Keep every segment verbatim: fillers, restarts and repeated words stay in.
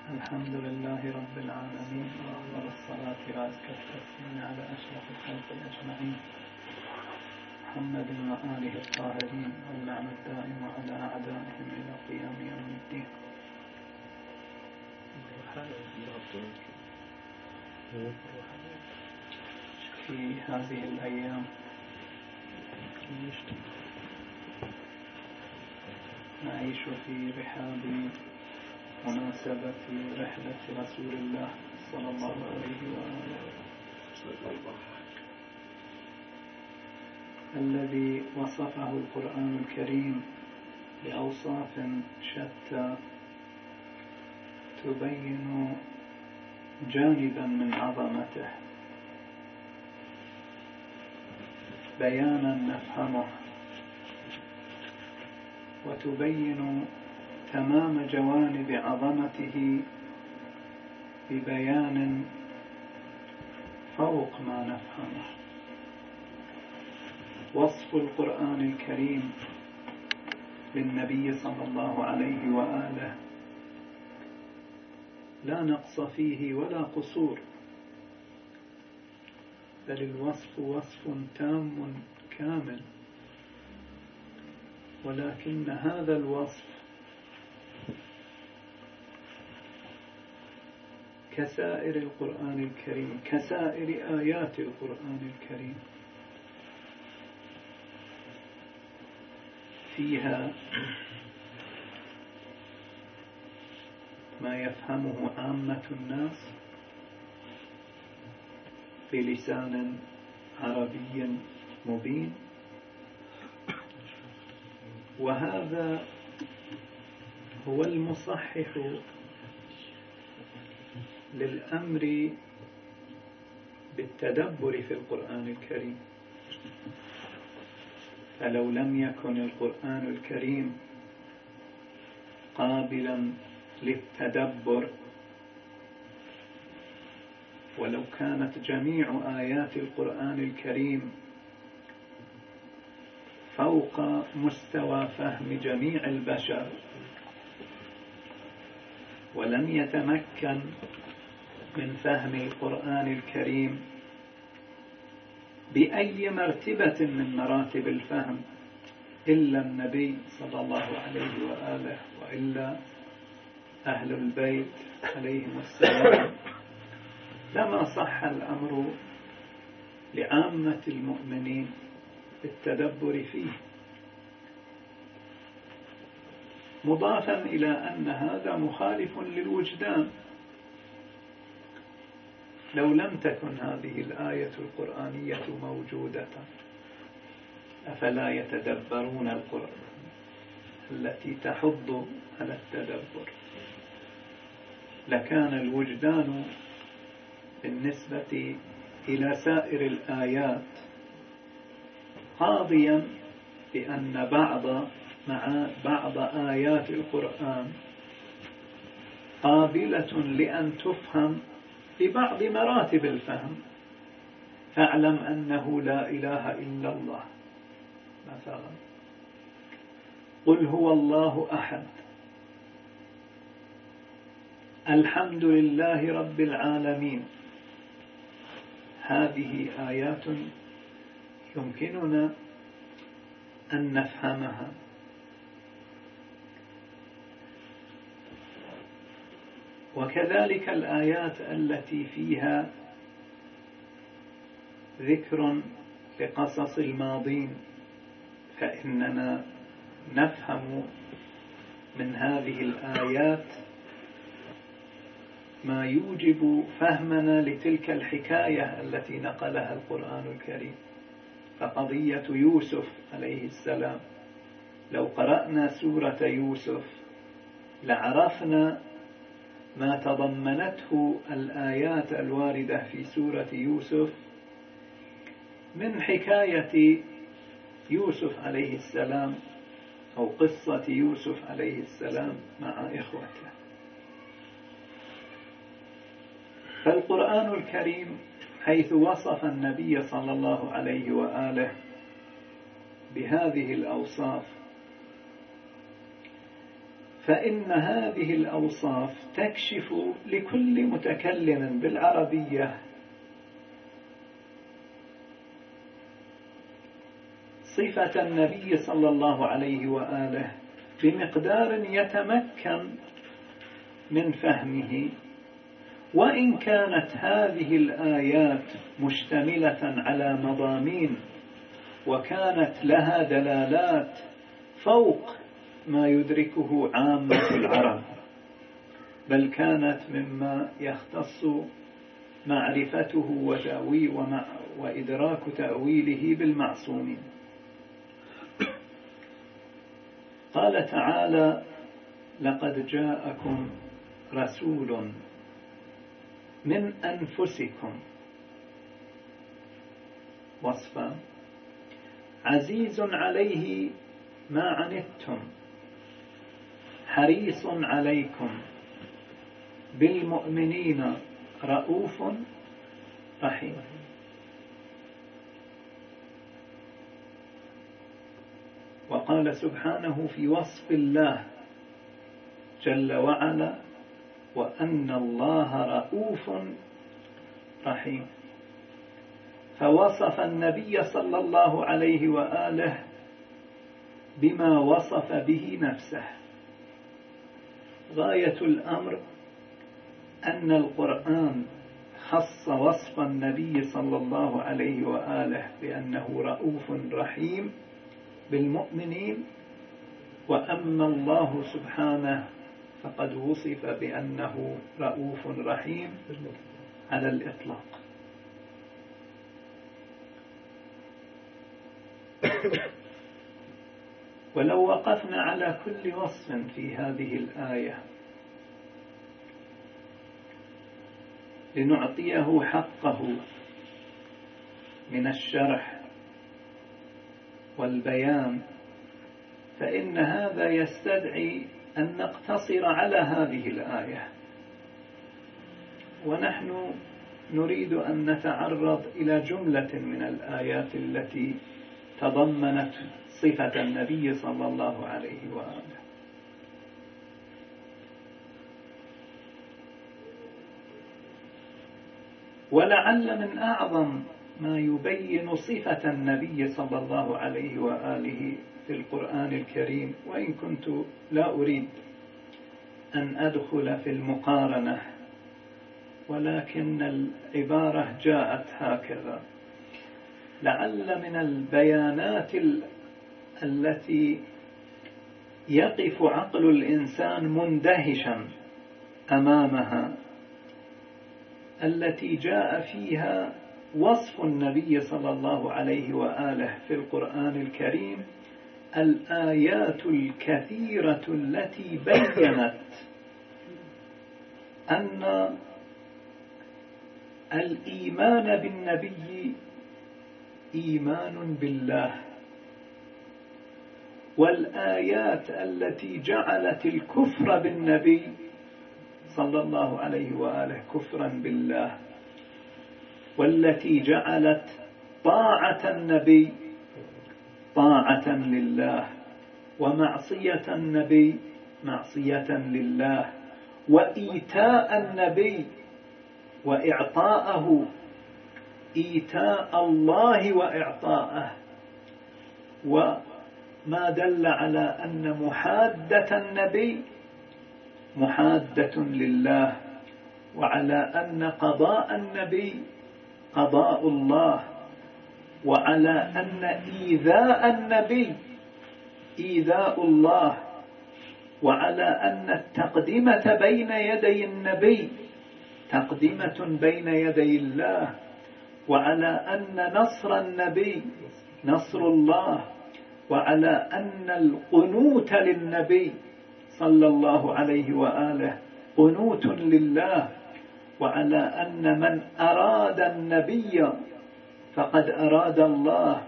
الحمد لله رب العالمين، وأفضل الصلاة وأزكى التسليم على أشرف الخلق أجمعين محمد وآله الطاهرين، واللعنة الدائم على أعدائهم إلى قيام يوم الدين. في هذه الأيام نعيش في رحاب مناسبة رحلة رسول الله صلى الله عليه وآله الذي وصفه القرآن الكريم بأوصاف شتى تبين جانبا من عظمته بيانا نفهمه، وتبين تمام جوانب عظمته ببيان فوق ما نفهمه. وصف القرآن الكريم للنبي صلى الله عليه وآله لا نقص فيه ولا قصور، بل الوصف وصف تام كامل، ولكن هذا الوصف كسائر القرآن الكريم، كسائر آيات القرآن الكريم، فيها ما يفهمه عامة الناس بلسان عربي مبين، وهذا هو المصحح للأمر بالتدبر في القرآن الكريم. فلو لم يكن القرآن الكريم قابلا للتدبر، ولو كانت جميع آيات القرآن الكريم فوق مستوى فهم جميع البشر، ولم يتمكن من فهم القرآن الكريم بأي مرتبة من مراتب الفهم إلا النبي صلى الله عليه وآله، وإلا أهل البيت عليهم السلام، لما صح الأمر لعامة المؤمنين بالتدبر فيه. مضافا إلى أن هذا مخالف للوجدان. لو لم تكن هذه الآية القرآنية موجودة أفلا يتدبرون القرآن التي تحض على التدبر؟ لكان الوجدان بالنسبة إلى سائر الآيات قاضيا بأن بعض مع بعض آيات القرآن قابلة لأن تفهم ببعض مراتب الفهم. فاعلم أنه لا إله إلا الله مثلا، قل هو الله أحد، الحمد لله رب العالمين. هذه آيات يمكننا أن نفهمها، وكذلك الآيات التي فيها ذكر لقصص الماضين، فإننا نفهم من هذه الآيات ما يوجب فهمنا لتلك الحكاية التي نقلها القرآن الكريم. فقضية يوسف عليه السلام، لو قرأنا سورة يوسف لعرفنا ما تضمنته الآيات الواردة في سورة يوسف من حكاية يوسف عليه السلام، أو قصة يوسف عليه السلام مع إخوته. فالقرآن الكريم حيث وصف النبي صلى الله عليه وآله بهذه الأوصاف فإن هذه الأوصاف تكشف لكل متكلم بالعربية صفة النبي صلى الله عليه وآله بمقدار يتمكن من فهمه، وإن كانت هذه الآيات مشتملة على مضامين وكانت لها دلالات فوق ما يدركه عامة العرب، بل كانت مما يختص معرفته وتأويل وإدراك تأويله بالمعصومين. قال تعالى: لقد جاءكم رسول من أنفسكم، وصفا عزيز عليه ما عنتم حريص عليكم بالمؤمنين رؤوف رحيم. وقال سبحانه في وصف الله جل وعلا: وأن الله رؤوف رحيم. فوصف النبي صلى الله عليه وآله بما وصف به نفسه. غاية الأمر أن القرآن خص وصف النبي صلى الله عليه وآله بأنه رؤوف رحيم بالمؤمنين، وأما الله سبحانه فقد وصف بأنه رؤوف رحيم على الإطلاق. ولو وقفنا على كل وصف في هذه الآية لنعطيه حقه من الشرح والبيان، فإن هذا يستدعي أن نقتصر على هذه الآية، ونحن نريد أن نتعرض إلى جملة من الآيات التي تضمنت صفة النبي صلى الله عليه وآله. ولعل من أعظم ما يبين صفة النبي صلى الله عليه وآله في القرآن الكريم، وإن كنت لا أريد أن أدخل في المقارنة، ولكن العبارة جاءت هكذا: لعل من البيانات التي يقف عقل الإنسان مندهشا أمامها التي جاء فيها وصف النبي صلى الله عليه وآله في القرآن الكريم الآيات الكثيرة التي بيّنت أن الإيمان بالنبي إيمان بالله، والآيات التي جعلت الكفر بالنبي صلى الله عليه وآله كفرا بالله، والتي جعلت طاعة النبي طاعة لله، ومعصية النبي معصية لله، وإيتاء النبي وإعطاءه إيتاء الله وإعطاءه، وما دل على أن محادة النبي محادة لله، وعلى أن قضاء النبي قضاء الله، وعلى أن إيذاء النبي إيذاء الله، وعلى أن التقدمة بين يدي النبي تقدمة بين يدي الله، وعلى أن نصر النبي نصر الله، وعلى أن القنوت للنبي صلى الله عليه وآله قنوت لله، وعلى أن من أراد النبي فقد أراد الله،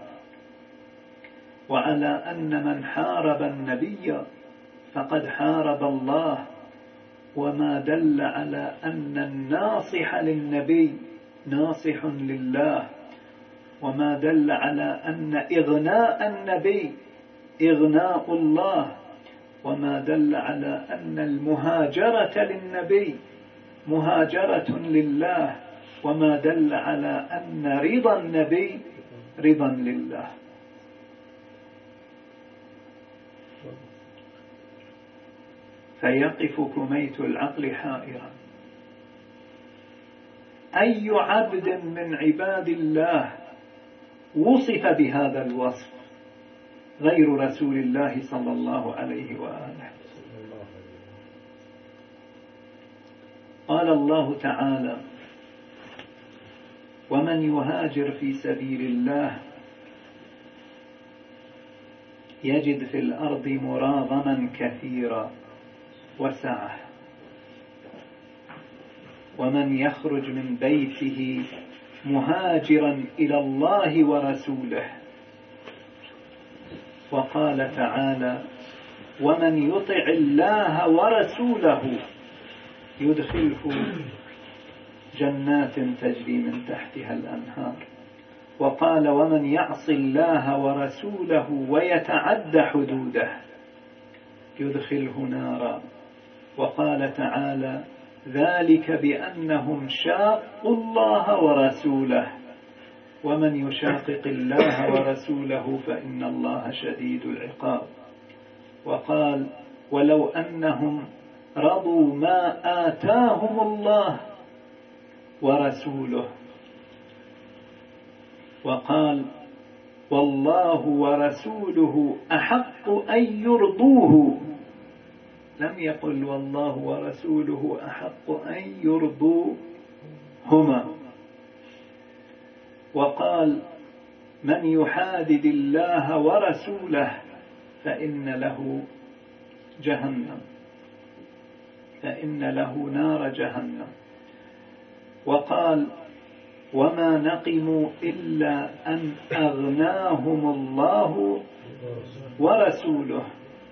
وعلى أن من حارب النبي فقد حارب الله، وما دل على أن الناصح للنبي ناصح لله، وما دل على أن إغناء النبي إغناء الله، وما دل على أن المهاجرة للنبي مهاجرة لله، وما دل على أن رضا النبي رضا لله. فيقف كميت العقل حائرا، أي عبد من عباد الله وصف بهذا الوصف غير رسول الله صلى الله عليه وآله؟ قال الله تعالى: ومن يهاجر في سبيل الله يجد في الأرض مراغما كثيرا وسعة، ومن يخرج من بيته مهاجرا إلى الله ورسوله. وقال تعالى: ومن يطع الله ورسوله يدخله جنات تجري من تحتها الأنهار. وقال: ومن يعص الله ورسوله ويتعد حدوده يدخله نارا. وقال تعالى: ذلك بأنهم شاقوا الله ورسوله ومن يشاقق الله ورسوله فإن الله شديد العقاب. وقال: ولو أنهم رضوا ما آتاهم الله ورسوله. وقال: والله ورسوله أحق أن يرضوه، لم يقل والله ورسوله أحق أن يرضوهما. وقال: من يحادد الله ورسوله فإن له جهنم، فإن له نار جهنم. وقال: وما نقموا إلا أن أغناهم الله ورسوله.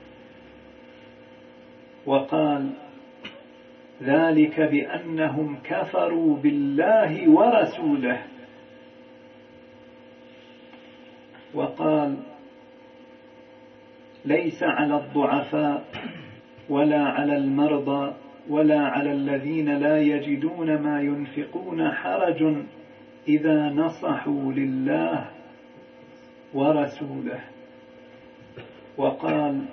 وقال: ذلك بأنهم كفروا بالله ورسوله. وقال: ليس على الضعفاء ولا على المرضى ولا على الذين لا يجدون ما ينفقون حرج إذا نصحوا لله ورسوله. وقال: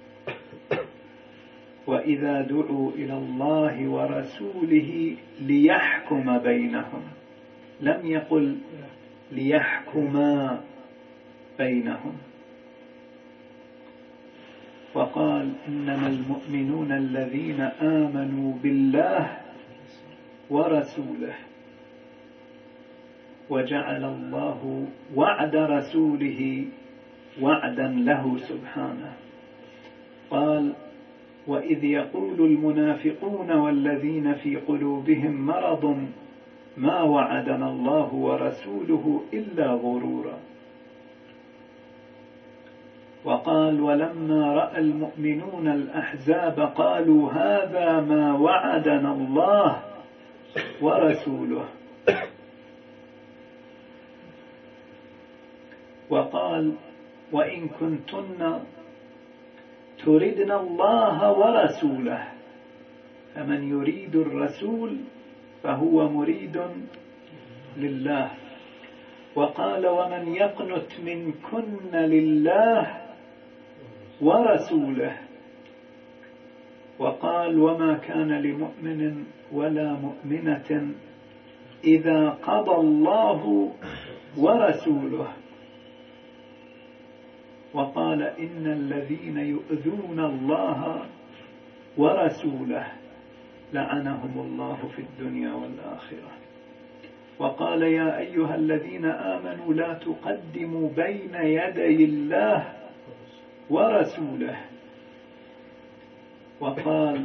وإذا دعوا إلى الله ورسوله ليحكم بينهم، لم يقل ليحكما بينهم. وقال: إنما المؤمنون الذين آمنوا بالله ورسوله. وجعل الله وعد رسوله وعدا له سبحانه. قال: وإذ يقول المنافقون والذين في قلوبهم مرض ما وعدنا الله ورسوله إلا غرورا. وقال: ولما رأى المؤمنون الأحزاب قالوا هذا ما وعدنا الله ورسوله. وقال: وإن كنتن تردن الله ورسوله فمن يريد الرسول فهو مريد لله. وقال: ومن يقنت منكن لله ورسوله. وقال: وما كان لمؤمن ولا مؤمنة إذا قضى الله ورسوله. وقال: إن الذين يؤذون الله ورسوله لعنهم الله في الدنيا والآخرة. وقال: يا أيها الذين آمنوا لا تقدموا بين يدي الله ورسوله. وقال: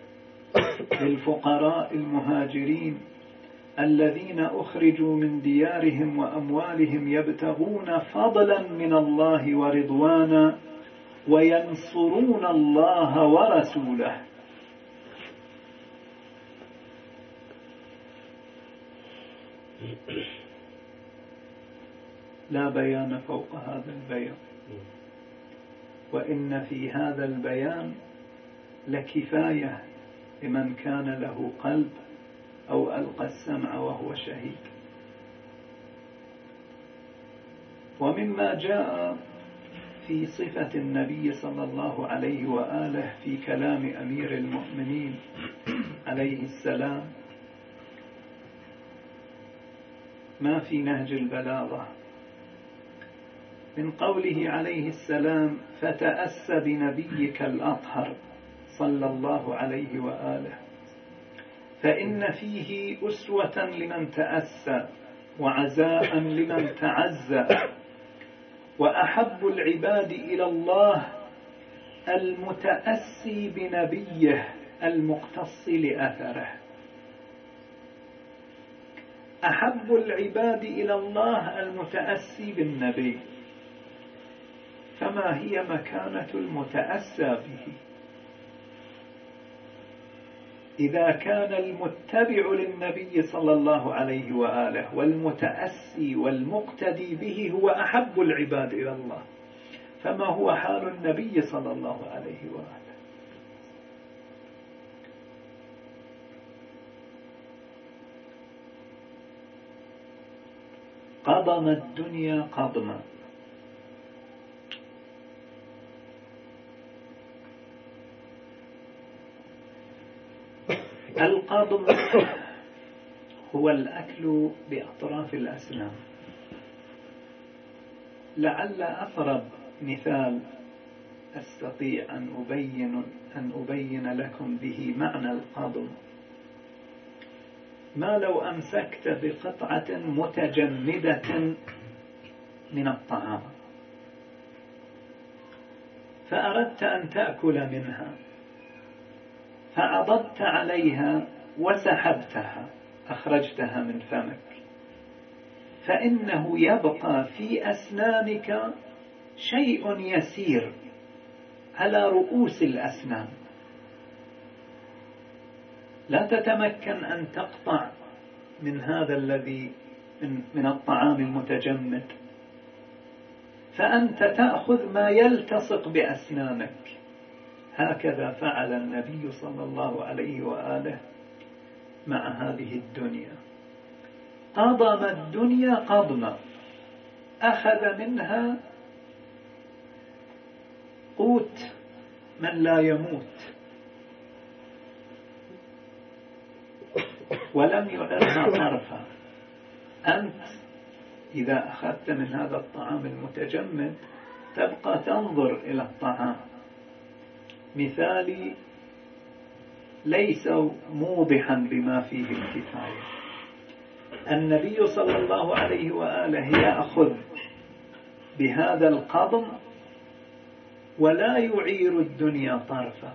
للفقراء المهاجرين الذين أخرجوا من ديارهم وأموالهم يبتغون فضلا من الله ورضوانا وينصرون الله ورسوله. لا بيان فوق هذا البيان. وإن في هذا البيان لكفاية لمن كان له قلب أو ألقى السمع وهو شهيد. ومما جاء في صفة النبي صلى الله عليه وآله في كلام أمير المؤمنين عليه السلام ما في نهج البلاغة من قوله عليه السلام: فتأس بنبيك الأطهر صلى الله عليه وآله، فإن فيه أسوة لمن تأسى وعزاء لمن تعزى، وأحب العباد إلى الله المتأسي بنبيه المقتص لأثره. أحب العباد إلى الله المتأسي بالنبي، فما هي مكانة المتأسى به؟ إذا كان المتبع للنبي صلى الله عليه وآله والمتأسي والمقتدي به هو أحب العباد إلى الله، فما هو حال النبي صلى الله عليه وآله؟ قضم الدنيا قضما. القضم هو الأكل بأطراف الأسنان. لعل أقرب مثال أستطيع أن أبين, أن أبين لكم به معنى القضم ما لو أمسكت بقطعة متجمدة من الطعام فأردت أن تأكل منها، فعضدت عليها وسحبتها أخرجتها من فمك، فإنه يبقى في أسنانك شيء يسير على رؤوس الأسنان، لا تتمكن أن تقطع من هذا الذي من, من الطعام المتجمد، فأنت تأخذ ما يلتصق بأسنانك. هكذا فعل النبي صلى الله عليه وآله مع هذه الدنيا. قضم الدنيا قضما، أخذ منها قوت من لا يموت ولم يعرها طرفا. أنت إذا أخذت من هذا الطعام المتجمد تبقى تنظر إلى الطعام، مثالي ليس موضحا بما فيه الكفاية. النبي صلى الله عليه وآله يأخذ بهذا القضم ولا يعير الدنيا طرفا.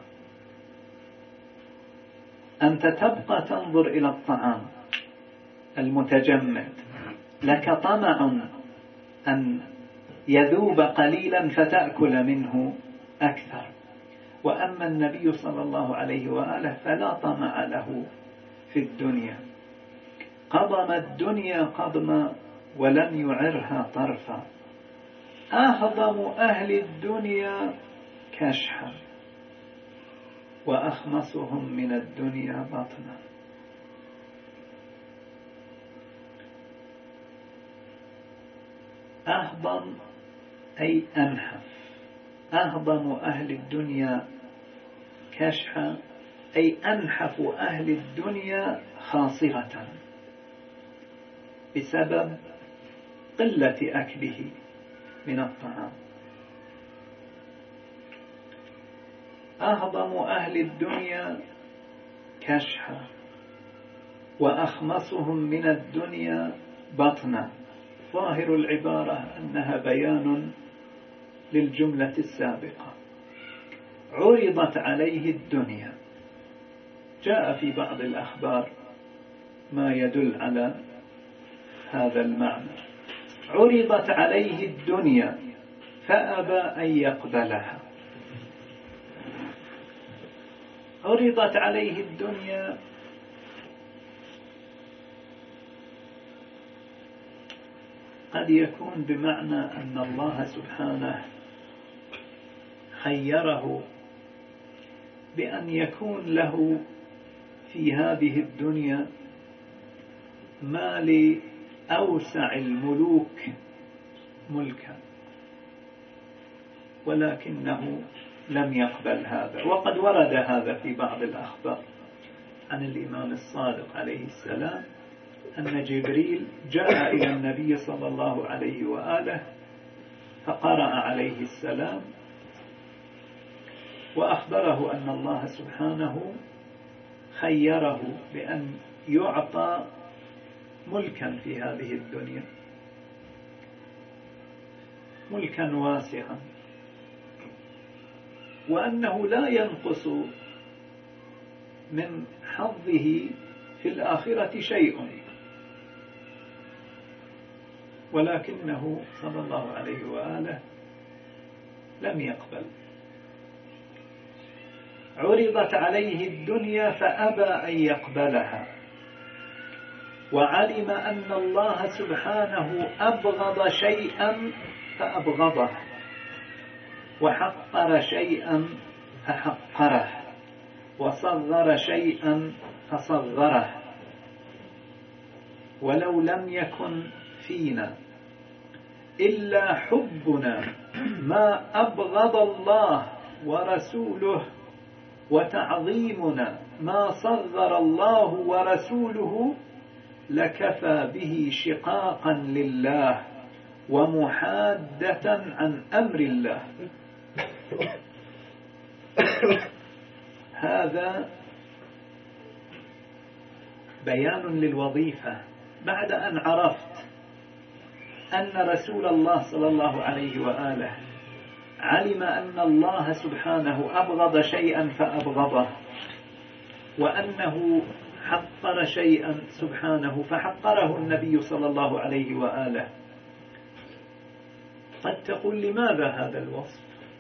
أنت تبقى تنظر إلى الطعام المتجمد، لك طمع أن يذوب قليلا فتأكل منه أكثر، وأما النبي صلى الله عليه وآله فلا طمع له في الدنيا. قضم الدنيا قضما ولم يعرها طرفا. أهضم أهل الدنيا كشحا وأخمصهم من الدنيا بطنا. أهضم أي أنحف. أهضم أهل الدنيا كشحا أي أنحف أهل الدنيا خاصرة بسبب قلة أكله من الطعام. أهضم أهل الدنيا كشحا وأخمصهم من الدنيا بطنا. ظاهر العبارة أنها بيان للجملة السابقة. عرضت عليه الدنيا، جاء في بعض الأخبار ما يدل على هذا المعنى. عرضت عليه الدنيا فأبى أن يقبلها. عرضت عليه الدنيا قد يكون بمعنى أن الله سبحانه خيره بأن يكون له في هذه الدنيا ما لأوسع الملوك ملكا، ولكنه لم يقبل هذا. وقد ورد هذا في بعض الأخبار عن الإمام الصادق عليه السلام أن جبريل جاء إلى النبي صلى الله عليه وآله فقرأ عليه السلام وأخبره أن الله سبحانه خيره بأن يعطى ملكا في هذه الدنيا، ملكا واسعا، وأنه لا ينقص من حظه في الآخرة شيء، ولكنه صلى الله عليه وآله لم يقبل. عرضت عليه الدنيا فأبى أن يقبلها، وعلم أن الله سبحانه أبغض شيئا فأبغضه، وحقر شيئا فحقره، وصغر شيئا فصغره. ولو لم يكن فينا إلا حبنا ما أبغض الله ورسوله، وتعظيمنا ما صغر الله ورسوله، لكفى به شقاقا لله ومحادة عن أمر الله. هذا بيان للوظيفة. بعد أن عرفت أن رسول الله صلى الله عليه وآله علم أن الله سبحانه أبغض شيئا فأبغضه، وأنه حقر شيئا سبحانه فحقره النبي صلى الله عليه وآله، قد تقول لماذا هذا الوصف؟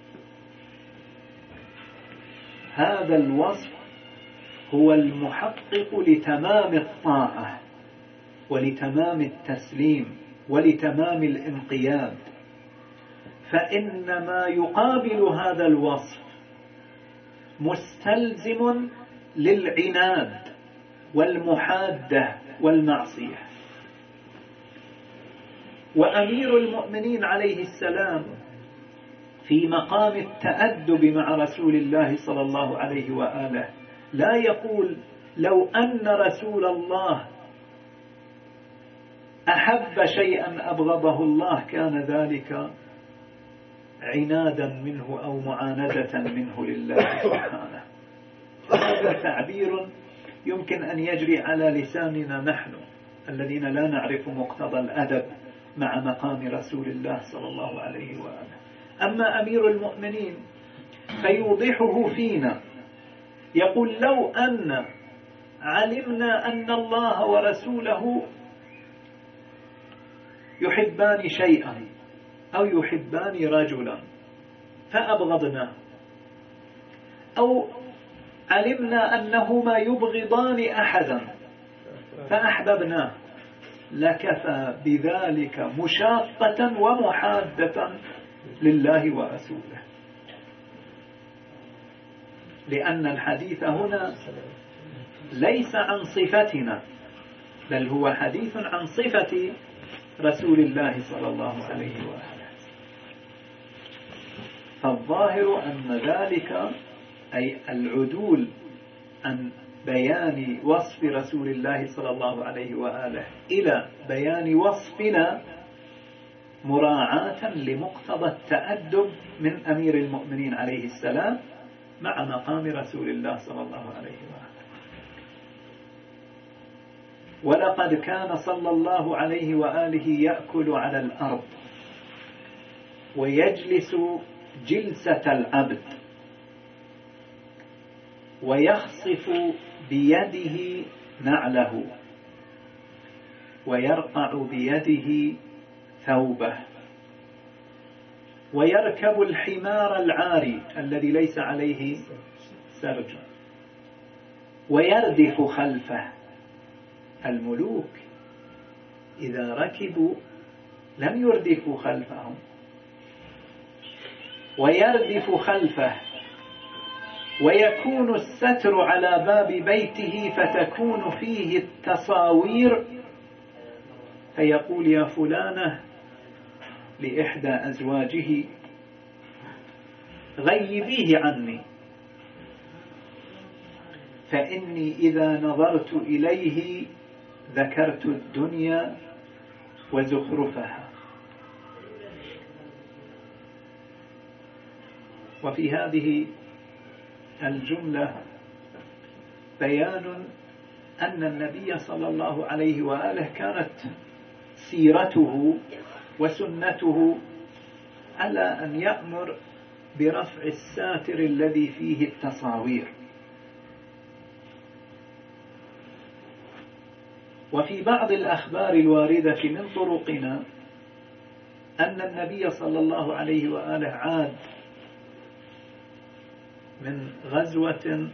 هذا الوصف هو المحقق لتمام الطاعة ولتمام التسليم ولتمام الانقياد. فإن ما يقابل هذا الوصف مستلزم للعناد والمحادة والمعصية. وأمير المؤمنين عليه السلام في مقام التأدب مع رسول الله صلى الله عليه وآله لا يقول لو أن رسول الله أحب شيئا أبغضه الله كان ذلك عنادا منه أو معاندة منه لله سبحانه. هذا تعبير يمكن أن يجري على لساننا نحن الذين لا نعرف مقتضى الأدب مع مقام رسول الله صلى الله عليه وآله. أما أمير المؤمنين فيوضحه فينا، يقول لو أن علمنا أن الله ورسوله يحبان شيئا أو يحبان رجلا فأبغضناه، أو علمنا أنهما يبغضان أحدا فأحببناه، لكفى بذلك مشاقة ومحادة لله ورسوله. لأن الحديث هنا ليس عن صفتنا، بل هو حديث عن صفة رسول الله صلى الله عليه وآله. فالظاهر أن ذلك أي العدول عن بيان وصف رسول الله صلى الله عليه وآله إلى بيان وصفنا مراعاة لمقتضى التأدب من أمير المؤمنين عليه السلام مع مقام رسول الله صلى الله عليه وآله. ولقد كان صلى الله عليه وآله يأكل على الأرض ويجلس جلسة العبد ويخصف بيده نعله ويرقع بيده ثوبه ويركب الحمار العاري الذي ليس عليه سرج ويردف خلفه. الملوك إذا ركبوا لم يردفوا خلفهم، ويردف خلفه، ويكون الستر على باب بيته فتكون فيه التصاوير، فيقول: يا فلانة لإحدى أزواجه: غيبيه عني، فإني إذا نظرت إليه ذكرت الدنيا وزخرفها. وفي هذه الجملة بيان أن النبي صلى الله عليه وآله كانت سيرته وسنته على أن يأمر برفع الساتر الذي فيه التصاوير. وفي بعض الأخبار الواردة من طرقنا أن النبي صلى الله عليه وآله عاد من غزوة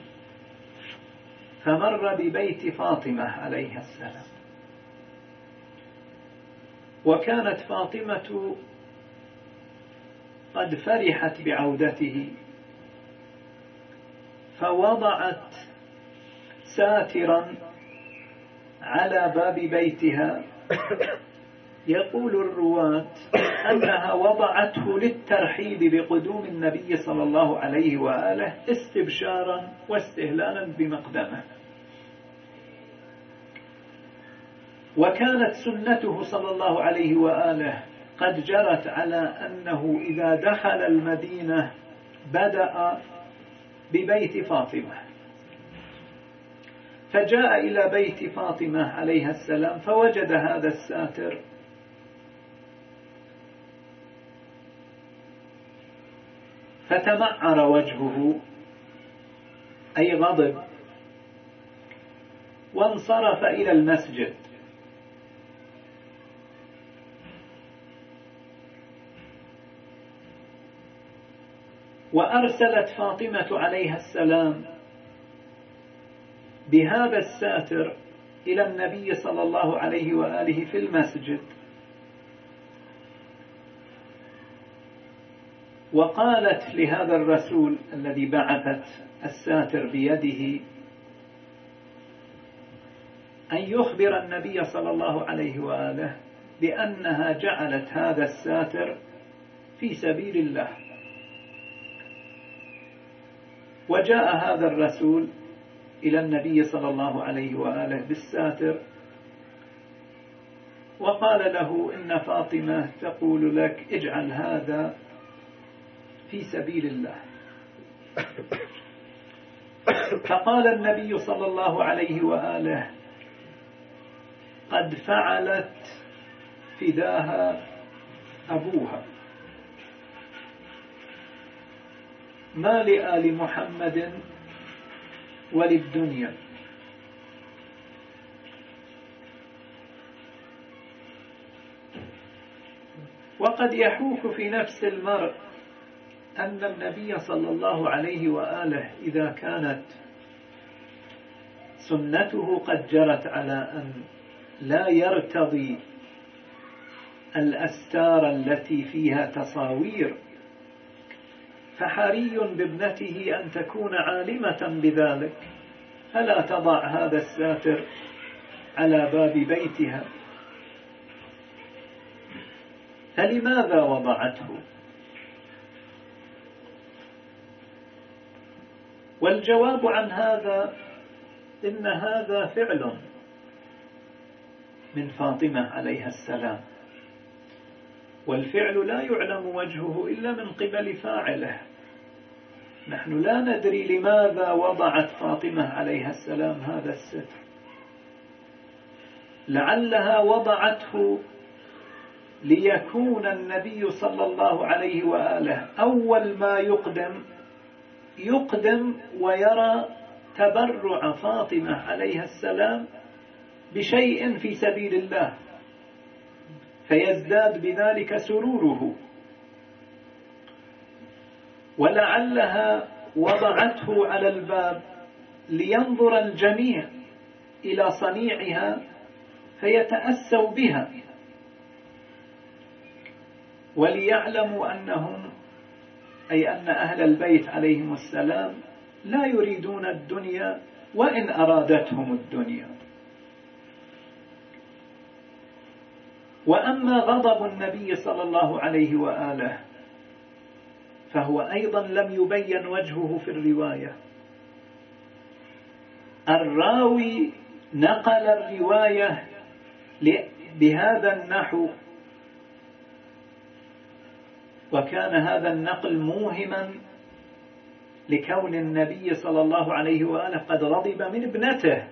فمر ببيت فاطمة عليها السلام، وكانت فاطمة قد فرحت بعودته فوضعت ساترا على باب بيتها. يقول الرواة أنها وضعته للترحيب بقدوم النبي صلى الله عليه وآله استبشارا واستهلالا بمقدمه. وكانت سنته صلى الله عليه وآله قد جرت على أنه إذا دخل المدينة بدأ ببيت فاطمة، فجاء إلى بيت فاطمة عليها السلام فوجد هذا الساتر، فتمعر وجهه أي غضب، وانصرف إلى المسجد. وأرسلت فاطمة عليها السلام بهذا الساتر إلى النبي صلى الله عليه وآله في المسجد، وقالت لهذا الرسول الذي بعثت الساتر بيده أن يخبر النبي صلى الله عليه وآله بأنها جعلت هذا الساتر في سبيل الله. وجاء هذا الرسول إلى النبي صلى الله عليه وآله بالساتر وقال له: إن فاطمة تقول لك اجعل هذا في سبيل الله. فقال النبي صلى الله عليه وآله: قد فعلت فداها أبوها، ما لآل محمد وللدنيا. وقد يحوك في نفس المرء أن النبي صلى الله عليه وآله إذا كانت سنته قد جرت على أن لا يرتضي الأستار التي فيها تصاوير، فحري بابنته أن تكون عالمة بذلك، فلا تضع هذا الساتر على باب بيتها. فلماذا وضعته؟ والجواب عن هذا إن هذا فعل من فاطمة عليها السلام، والفعل لا يعلم وجهه إلا من قبل فاعله. نحن لا ندري لماذا وضعت فاطمة عليها السلام هذا الستر، لعلها وضعته ليكون النبي صلى الله عليه وآله أول ما يقدم يقدم ويرى تبرع فاطمة عليها السلام بشيء في سبيل الله، فيزداد بذلك سروره. ولعلها وضعته على الباب لينظر الجميع إلى صنيعها فيتأسوا بها، وليعلموا أنهم أي أن أهل البيت عليهم السلام لا يريدون الدنيا وإن أرادتهم الدنيا. وأما غضب النبي صلى الله عليه وآله فهو أيضا لم يبين وجهه في الرواية. الراوي نقل الرواية بهذا النحو، وكان هذا النقل موهما لكون النبي صلى الله عليه وآله قد غضب من ابنته،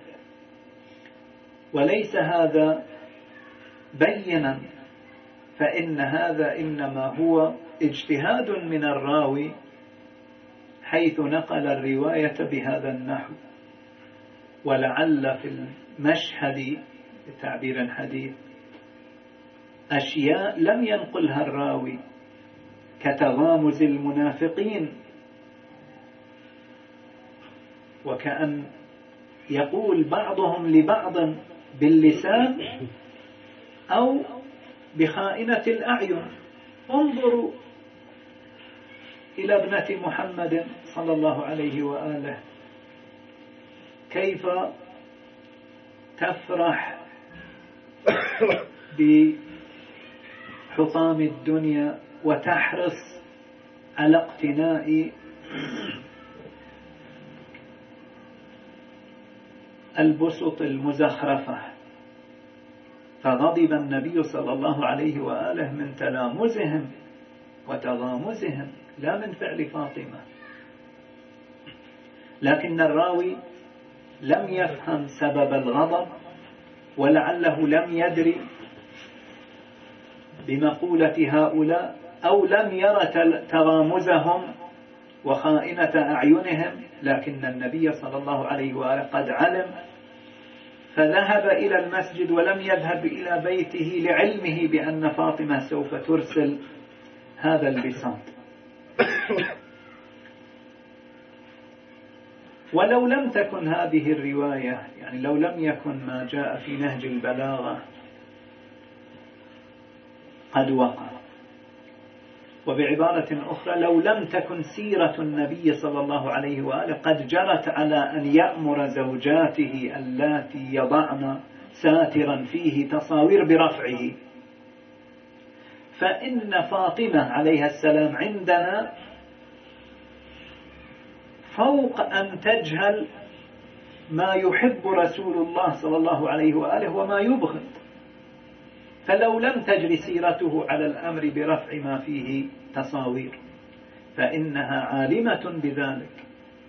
وليس هذا بينا، فإن هذا إنما هو اجتهاد من الراوي حيث نقل الرواية بهذا النحو. ولعل في المشهد بتعبير حديث أشياء لم ينقلها الراوي كتغامز المنافقين، وكأن يقول بعضهم لبعض باللسان أو بخائنة الأعين: انظروا إلى ابنة محمد صلى الله عليه وآله كيف تفرح بحطام الدنيا وتحرص على اقتناء البسط المزخرفة. فغضب النبي صلى الله عليه وآله من تلامزهم وتغامزهم لا من فعل فاطمة. لكن الراوي لم يفهم سبب الغضب، ولعله لم يدري بمقولة هؤلاء، أو لم ير تغامزهم وخائنة أعينهم، لكن النبي صلى الله عليه وآله قد علم فذهب إلى المسجد ولم يذهب إلى بيته لعلمه بأن فاطمة سوف ترسل هذا البساط. ولو لم تكن هذه الرواية، يعني لو لم يكن ما جاء في نهج البلاغة قد وقع، وبعبارة أخرى لو لم تكن سيرة النبي صلى الله عليه وآله قد جرت على أن يأمر زوجاته اللاتي يضعن ساترا فيه تصاوير برفعه، فإن فاطمة عليها السلام عندنا فوق أن تجهل ما يحب رسول الله صلى الله عليه وآله وما يبغض. فلو لم تجري سيرته على الأمر برفع ما فيه تصاوير فإنها عالمة بذلك.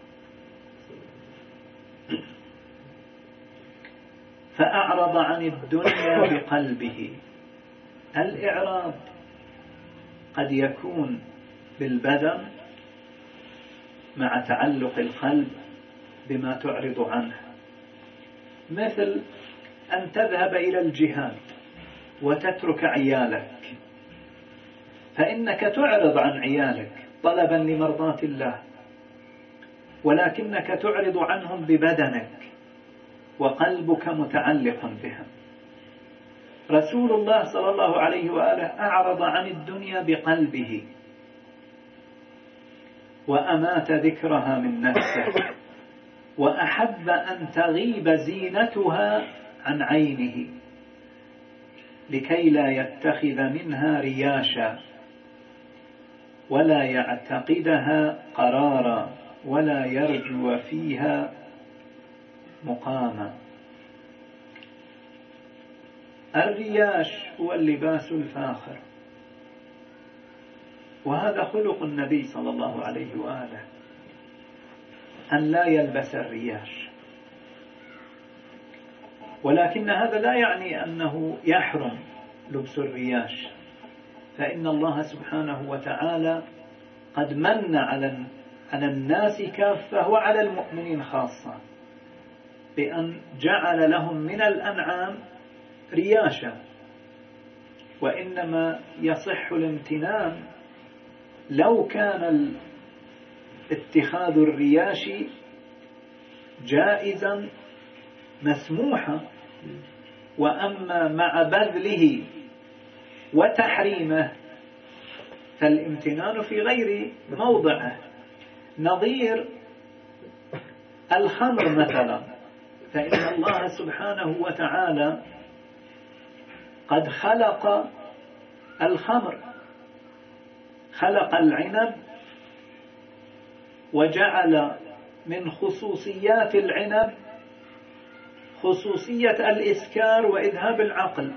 فأعرض عن الدنيا بقلبه. الإعراض قد يكون بالبدن مع تعلق القلب بما تعرض عنه، مثل أن تذهب إلى الجهاد وتترك عيالك، فإنك تعرض عن عيالك طلبا لمرضاة الله، ولكنك تعرض عنهم ببدنك وقلبك متعلق بهم. رسول الله صلى الله عليه وآله أعرض عن الدنيا بقلبه وأمات ذكرها من نفسه، وأحب أن تغيب زينتها عن عينه لكي لا يتخذ منها رياشا ولا يعتقدها قرارا ولا يرجو فيها مقاما. الرياش هو اللباس الفاخر، وهذا خلق النبي صلى الله عليه وآله أن لا يلبس الرياش، ولكن هذا لا يعني أنه يحرم لبس الرياش، فإن الله سبحانه وتعالى قد من على على الناس كافة وعلى المؤمنين خاصة بأن جعل لهم من الأنعام رياشا، وإنما يصح الامتنان لو كان اتخاذ الرياش جائزا مسموحا، وأما مع بذله وتحريمه فالامتنان في غير موضعه. نظير الخمر مثلا، فإن الله سبحانه وتعالى قد خلق الخمر، خلق العنب وجعل من خصوصيات العنب خصوصية الإسكار وإذهاب العقل،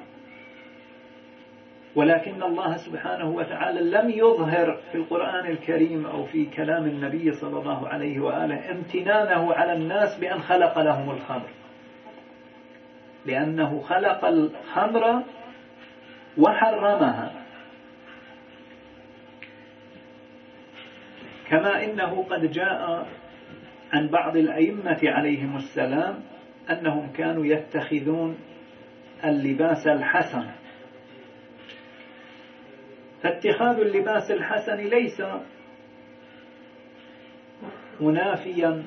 ولكن الله سبحانه وتعالى لم يظهر في القرآن الكريم أو في كلام النبي صلى الله عليه وآله امتنانه على الناس بأن خلق لهم الخمر، لأنه خلق الخمر وحرمها. كما إنه قد جاء عن بعض الأئمة عليهم السلام أنهم كانوا يتخذون اللباس الحسن، فاتخاذ اللباس الحسن ليس منافيا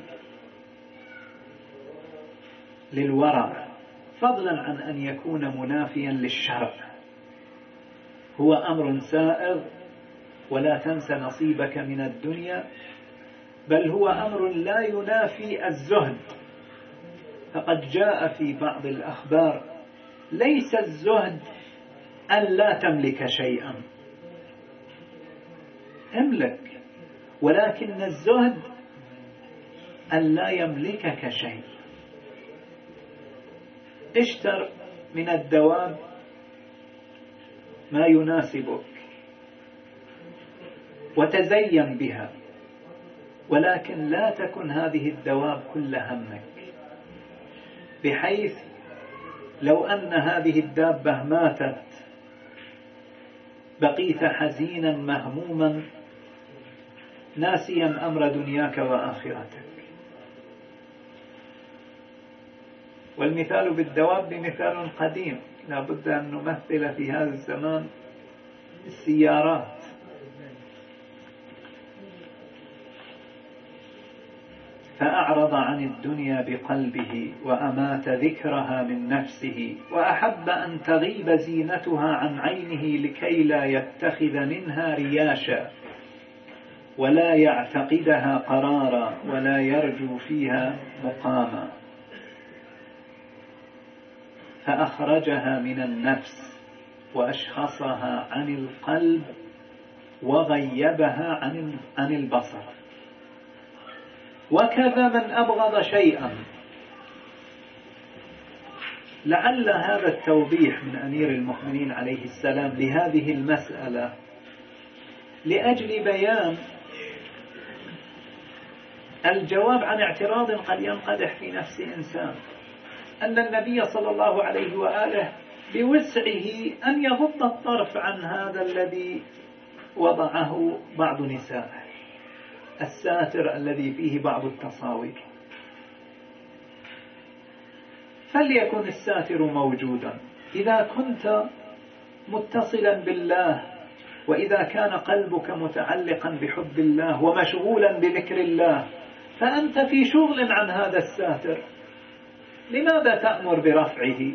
للورع، فضلا عن أن يكون منافيا للشرع، هو أمر سائغ ولا تنس نصيبك من الدنيا، بل هو أمر لا ينافي الزهد. فقد جاء في بعض الأخبار ليس الزهد أن لا تملك شيئا، املك، ولكن الزهد أن لا يملكك شيء. اشتر من الدواب ما يناسبك وتزين بها، ولكن لا تكن هذه الدواب كل همك، بحيث لو أن هذه الدابة ماتت بقيت حزينا مهموما ناسيا أمر دنياك وآخرتك. والمثال بالدواب مثال قديم، لا بد أن نمثل في هذا الزمان السيارات. فأعرض عن الدنيا بقلبه وأمات ذكرها من نفسه، وأحب أن تغيب زينتها عن عينه لكي لا يتخذ منها رياشا ولا يعتقدها قرارا ولا يرجو فيها مقاما، فأخرجها من النفس وأشخصها عن القلب وغيبها عن البصر. وكذا من أبغض شيئا. لعل هذا التوضيح من أمير المؤمنين عليه السلام لهذه المسألة لأجل بيان الجواب عن اعتراض قد ينقدح في نفس إنسان، أن النبي صلى الله عليه وآله بوسعه أن يغض الطرف عن هذا الذي وضعه بعض نسائه، الساتر الذي فيه بعض التصاوير، فليكن الساتر موجودا. إذا كنت متصلا بالله وإذا كان قلبك متعلقا بحب الله ومشغولا بذكر الله، فأنت في شغل عن هذا الساتر، لماذا تأمر برفعه؟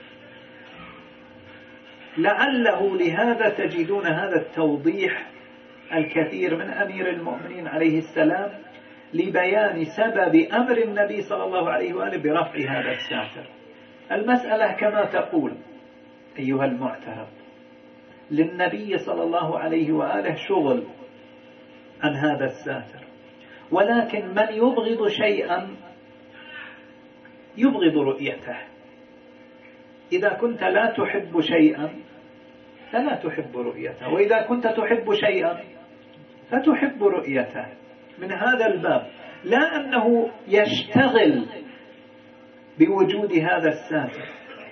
لعله لهذا تجدون هذا التوضيح الكثير من أمير المؤمنين عليه السلام لبيان سبب أمر النبي صلى الله عليه وآله برفع هذا الساتر. المسألة كما تقول أيها المعترض، للنبي صلى الله عليه وآله شغل عن هذا الساتر، ولكن من يبغض شيئا يبغض رؤيته. إذا كنت لا تحب شيئا فلا تحب رؤيته، وإذا كنت تحب شيئا فتحب رؤيته. من هذا الباب لا أنه يشتغل بوجود هذا الساتر.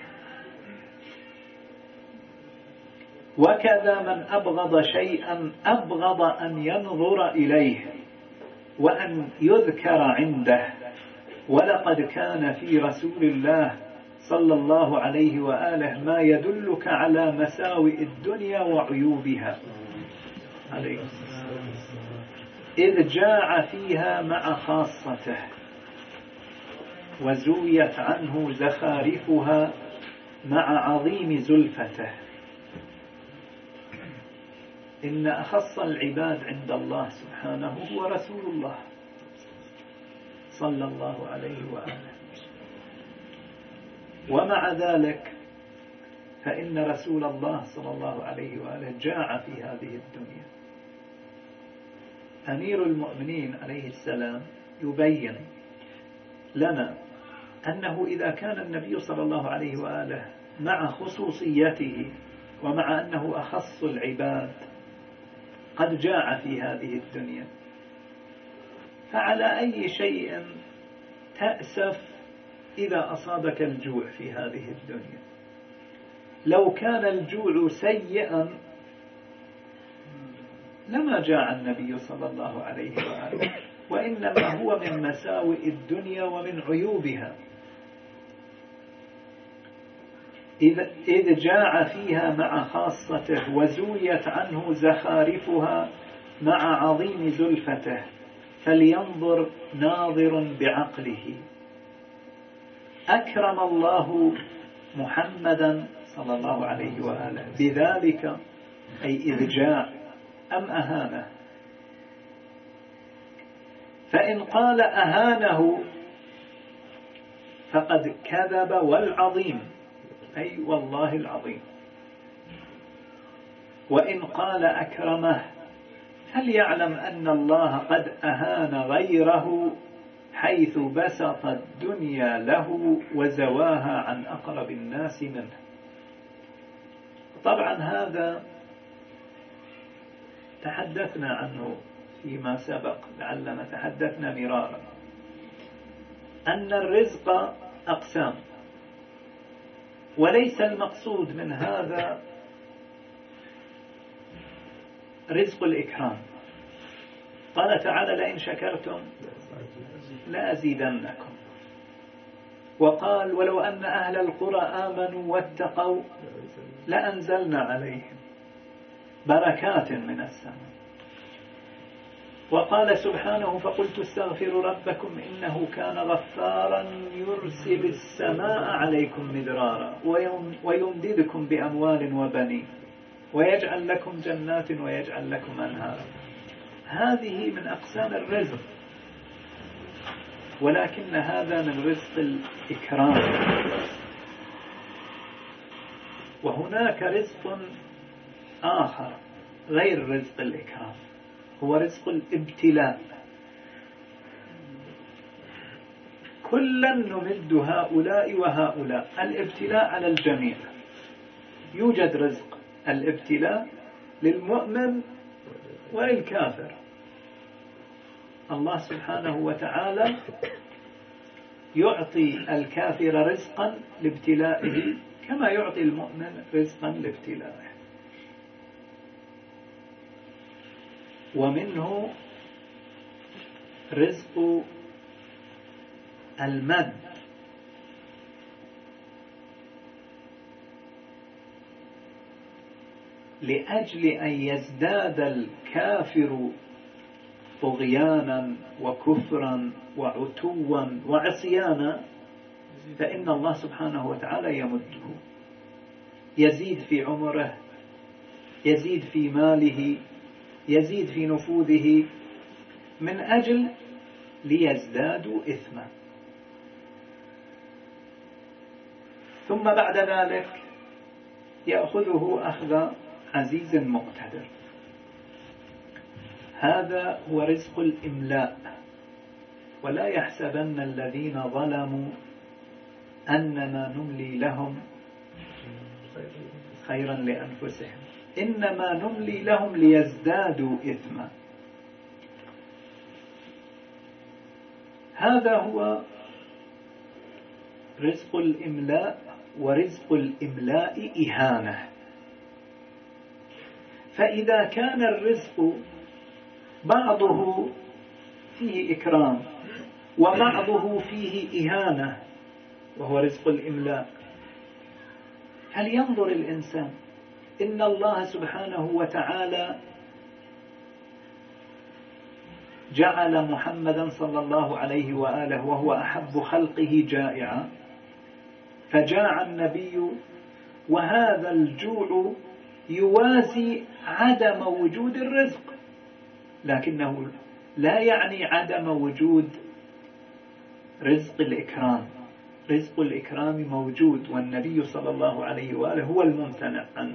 وكذا من أبغض شيئا أبغض أن ينظر إليه وأن يذكر عنده. ولقد كان في رسول الله صلى الله عليه وآله ما يدلك على مساوئ الدنيا وعيوبها عليه الصلاة والسلام، إذ جاع فيها مع خاصته وزويت عنه زخارفها مع عظيم زلفته. إن أخص العباد عند الله سبحانه هو رسول الله صلى الله عليه وآله. ومع ذلك فإن رسول الله صلى الله عليه وآله جاع في هذه الدنيا. أمير المؤمنين عليه السلام يبين لنا أنه إذا كان النبي صلى الله عليه وآله مع خصوصيته ومع أنه أخص العباد قد جاع في هذه الدنيا، فعلى أي شيء تأسف إذا أصابك الجوع في هذه الدنيا؟ لو كان الجوع سيئا لما جاع النبي صلى الله عليه وآله، وإنما هو من مساوئ الدنيا ومن عيوبها، إذ جاع فيها مع خاصته وزويت عنه زخارفها مع عظيم زلفته، فلينظر ناظر بعقله. أكرم الله محمدا صلى الله عليه وآله بذلك، أي إذ جاع، أم أهانه؟ فإن قال أهانه فقد كذب، والعظيم أي والله العظيم. وإن قال أكرمه فليعلم أن الله قد أهان غيره حيث بسط الدنيا له وزواها عن أقرب الناس منه. طبعا هذا تحدثنا عنه فيما سبق، لعلنا تحدثنا مرارا، أن الرزق أقسام، وليس المقصود من هذا رزق الإكرام. قال تعالى: لئن شكرتم لأزيدنكم. وقال: ولو أن أهل القرى آمنوا واتقوا لأنزلنا عليهم بركات من السماء. وقال سبحانه: فقلت استغفروا ربكم إنه كان غفارا يرسل السماء عليكم مدرارا ويمددكم بأموال وبنين ويجعل لكم جنات ويجعل لكم أنهارا. هذه من أقسام الرزق، ولكن هذا من رزق الإكرام. وهناك رزق آخر غير رزق الإكرام، هو رزق الابتلاء. كلا نمد هؤلاء وهؤلاء، الابتلاء على الجميع. يوجد رزق الابتلاء للمؤمن وللكافر. الله سبحانه وتعالى يعطي الكافر رزقا لابتلائه كما يعطي المؤمن رزقا لابتلائه. ومنه رزق المد، لأجل أن يزداد الكافر طغيانا وكفرا وعتوا وعصيانا، فإن الله سبحانه وتعالى يمده، يزيد في عمره، يزيد في ماله، يزيد في نفوذه، من أجل ليزدادوا إثما. ثم بعد ذلك يأخذه أخذ عزيز مقتدر. هذا هو رزق الإملاء. ولا يحسبن الذين ظلموا أنما نملي لهم خيرا لأنفسهم، إنما نملي لهم ليزدادوا إثما. هذا هو رزق الإملاء. ورزق الإملاء إهانة. فإذا كان الرزق بعضه فيه إكرام وبعضه فيه إهانة وهو رزق الإملاء، فلينظر الإنسان. إن الله سبحانه وتعالى جعل محمدا صلى الله عليه وآله وهو أحب خلقه جائعا، فجاع النبي، وهذا الجوع يوازي عدم وجود الرزق، لكنه لا يعني عدم وجود رزق الإكرام. رزق الإكرام موجود، والنبي صلى الله عليه وآله هو الممتنع عنه.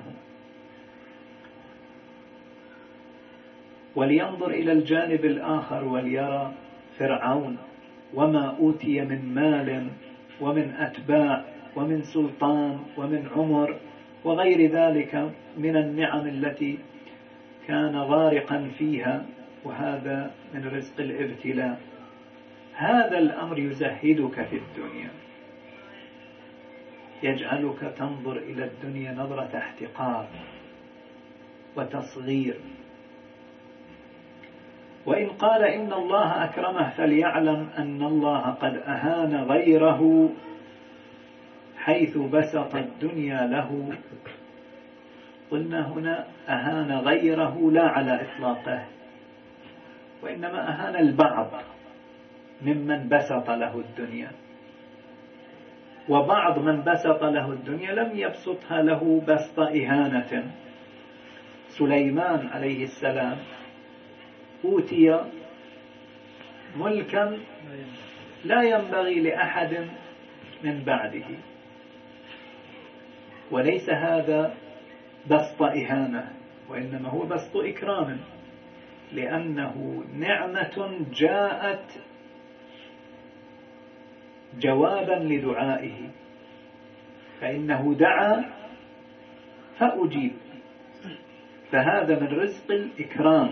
ولينظر إلى الجانب الآخر وليرى فرعون وما أوتي من مال ومن أتباع ومن سلطان ومن عمر وغير ذلك من النعم التي كان غارقا فيها، وهذا من رزق الابتلاء. هذا الأمر يزهدك في الدنيا، يجعلك تنظر إلى الدنيا نظرة احتقار وتصغير. وإن قال إن الله أكرمه فليعلم أن الله قد أهان غيره حيث بسط الدنيا له. قلنا هنا أهان غيره لا على إطلاقه، وإنما أهان البعض ممن بسط له الدنيا، وبعض من بسط له الدنيا لم يبسطها له بسط إهانة. سليمان عليه السلام أوتي ملكا لا ينبغي لأحد من بعده، وليس هذا بسط إهانة، وإنما هو بسط إكرام، لأنه نعمة جاءت جوابا لدعائه، فإنه دعا فأجيب، فهذا من رزق الإكرام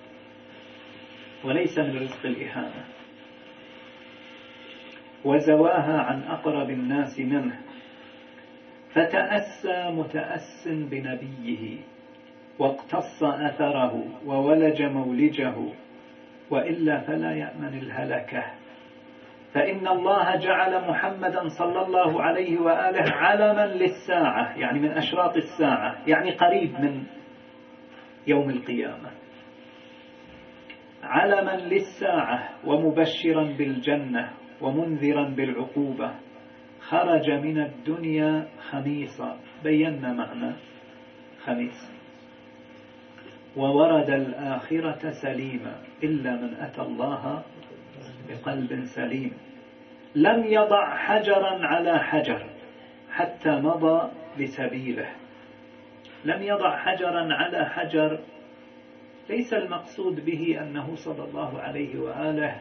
وليس من رزق الإهانة. وزواها عن أقرب الناس منه، فتأسى متأس بنبيه واقتص أثره وولج مولجه، وإلا فلا يأمن الهلكة. فإن الله جعل محمدا صلى الله عليه وآله علما للساعة، يعني من أشراط الساعة، يعني قريب من يوم القيامة، علما للساعة ومبشرا بالجنة ومنذرا بالعقوبة. خرج من الدنيا خميصا، بينا معنى خميس، وورد الآخرة سليما إلا من أتى الله بقلب سليم. لم يضع حجرا على حجر حتى مضى لسبيله. لم يضع حجرا على حجر، ليس المقصود به أنه صلى الله عليه وآله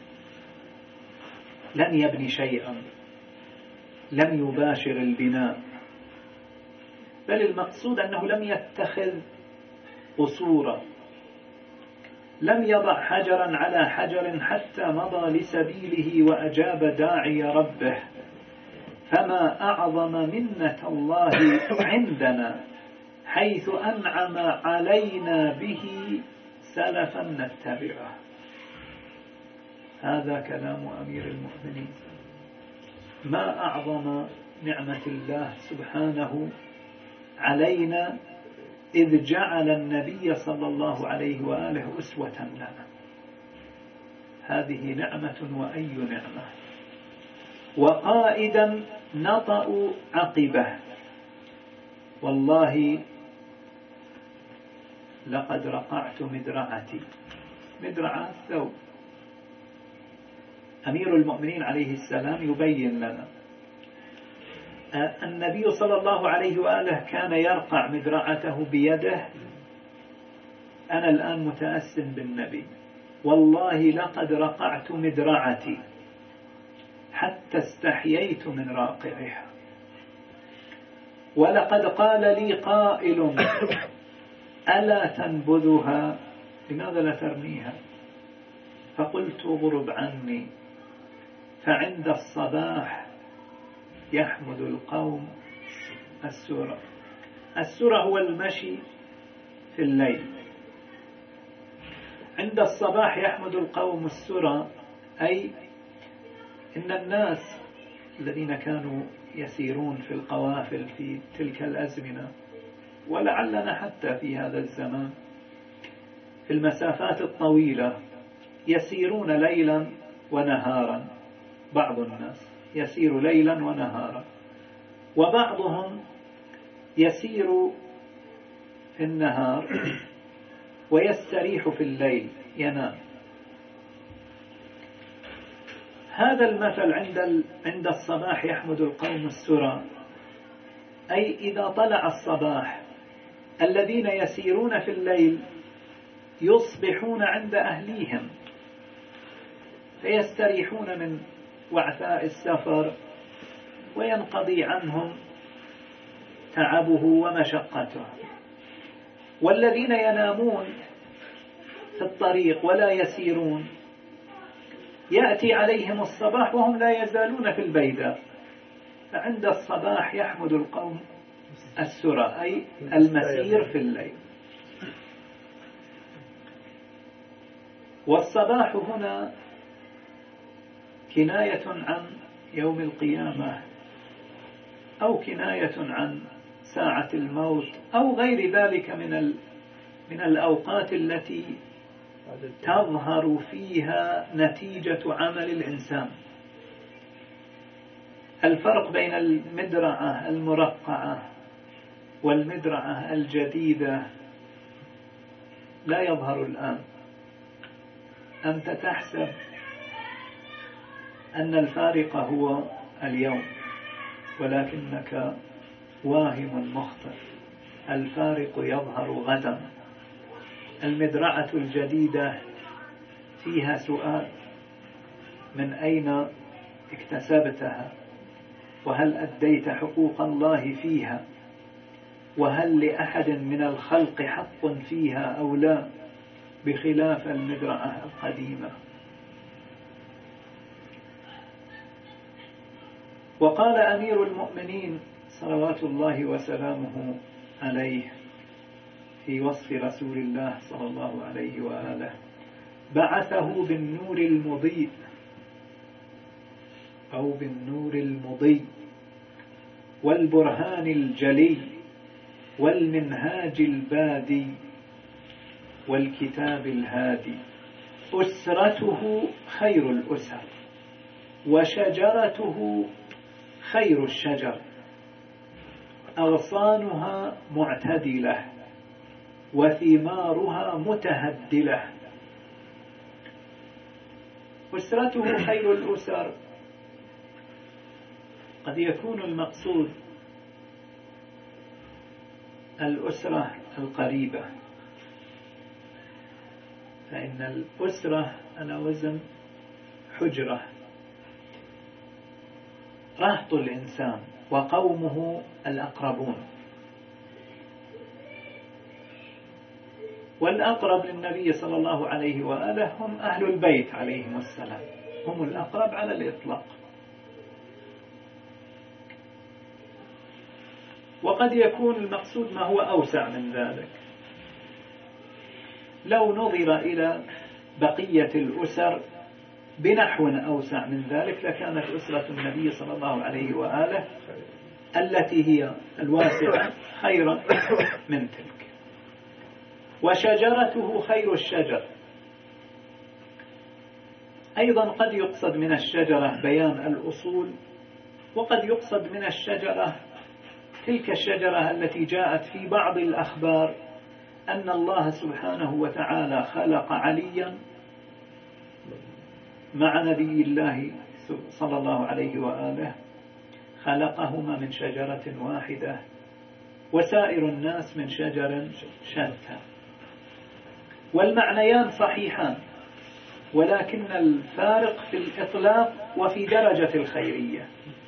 لم يبني شيئا، لم يباشر البناء، بل المقصود أنه لم يتخذ قصورا. لم يضع حجرا على حجر حتى مضى لسبيله وأجاب داعي ربه. فما أعظم منة الله عندنا حيث أنعم علينا به سلفا نتبعه. هذا كلام أمير المؤمنين. ما أعظم نعمة الله سبحانه علينا إذ جعل النبي صلى الله عليه وآله أسوة لنا. هذه نعمة وأي نعمة. وقائدا نطأ عقبه. والله لقد رقعت مدرعتي. مدرعة ثوب. أمير المؤمنين عليه السلام يبين لنا النبي صلى الله عليه وآله كان يرقع مدرعته بيده. أنا الآن متأس بالنبي، والله لقد رقعت مدرعتي حتى استحييت من راقعها. ولقد قال لي قائل ألا تنبذها، لماذا لا ترميها؟ فقلت اغرب عني. فعند الصباح يحمد القوم السرى. السرى هو المشي في الليل. عند الصباح يحمد القوم السرى، أي إن الناس الذين كانوا يسيرون في القوافل في تلك الأزمنة، ولعلنا حتى في هذا الزمان، في المسافات الطويلة يسيرون ليلا ونهارا. بعض الناس يسير ليلا ونهارا، وبعضهم يسير في النهار ويستريح في الليل ينام. هذا المثل عند عند الصباح يحمد القوم السرى، أي إذا طلع الصباح الذين يسيرون في الليل يصبحون عند أهليهم فيستريحون من وعثاء السفر وينقضي عنهم تعبه ومشقته. والذين ينامون في الطريق ولا يسيرون يأتي عليهم الصباح وهم لا يزالون في البيداء، فعند الصباح يحمد القوم السرى أي المسير في الليل. والصباح هنا كناية عن يوم القيامة أو كناية عن ساعة الموت أو غير ذلك من من الأوقات التي تظهر فيها نتيجة عمل الإنسان. الفرق بين المدرعة المرقعة والمدرعة الجديدة لا يظهر الآن. أنت تحسب أن الفارق هو اليوم، ولكنك واهم مخطئ. الفارق يظهر غدا. المدرعة الجديدة فيها سؤال: من أين اكتسبتها؟ وهل أديت حقوق الله فيها؟ وهل لأحد من الخلق حق فيها أو لا؟ بخلاف المدرعة القديمة. وقال أمير المؤمنين صلوات الله وسلامه عليه في وصف رسول الله صلى الله عليه وآله: بعثه بالنور المضيء أو بالنور المضي والبرهان الجلي والمنهاج البادي والكتاب الهادي. أسرته خير الأسر وشجرته خير الشجر، أغصانها معتدلة وثمارها متهدلة. أسرته خير الأسر قد يكون المقصود الأسرة القريبة، فإن الأسرة على وزن حجرة، رهط الإنسان وقومه الأقربون. والأقرب للنبي صلى الله عليه وآله هم أهل البيت عليهم السلام، هم الأقرب على الإطلاق. وقد يكون المقصود ما هو أوسع من ذلك. لو نظر إلى بقية الأسر بنحو أوسع من ذلك لكانت أسرة النبي صلى الله عليه وآله التي هي الواسعة خيرا من تلك. وشجرته خير الشجر، أيضا قد يقصد من الشجرة بيان الأصول، وقد يقصد من الشجرة تلك الشجرة التي جاءت في بعض الأخبار أن الله سبحانه وتعالى خلق عليا مع نبي الله صلى الله عليه وآله، خلقهما من شجرة واحدة وسائر الناس من شجر شتى. والمعنيان صحيحان، ولكن الفارق في الإطلاق وفي درجة الخيرية.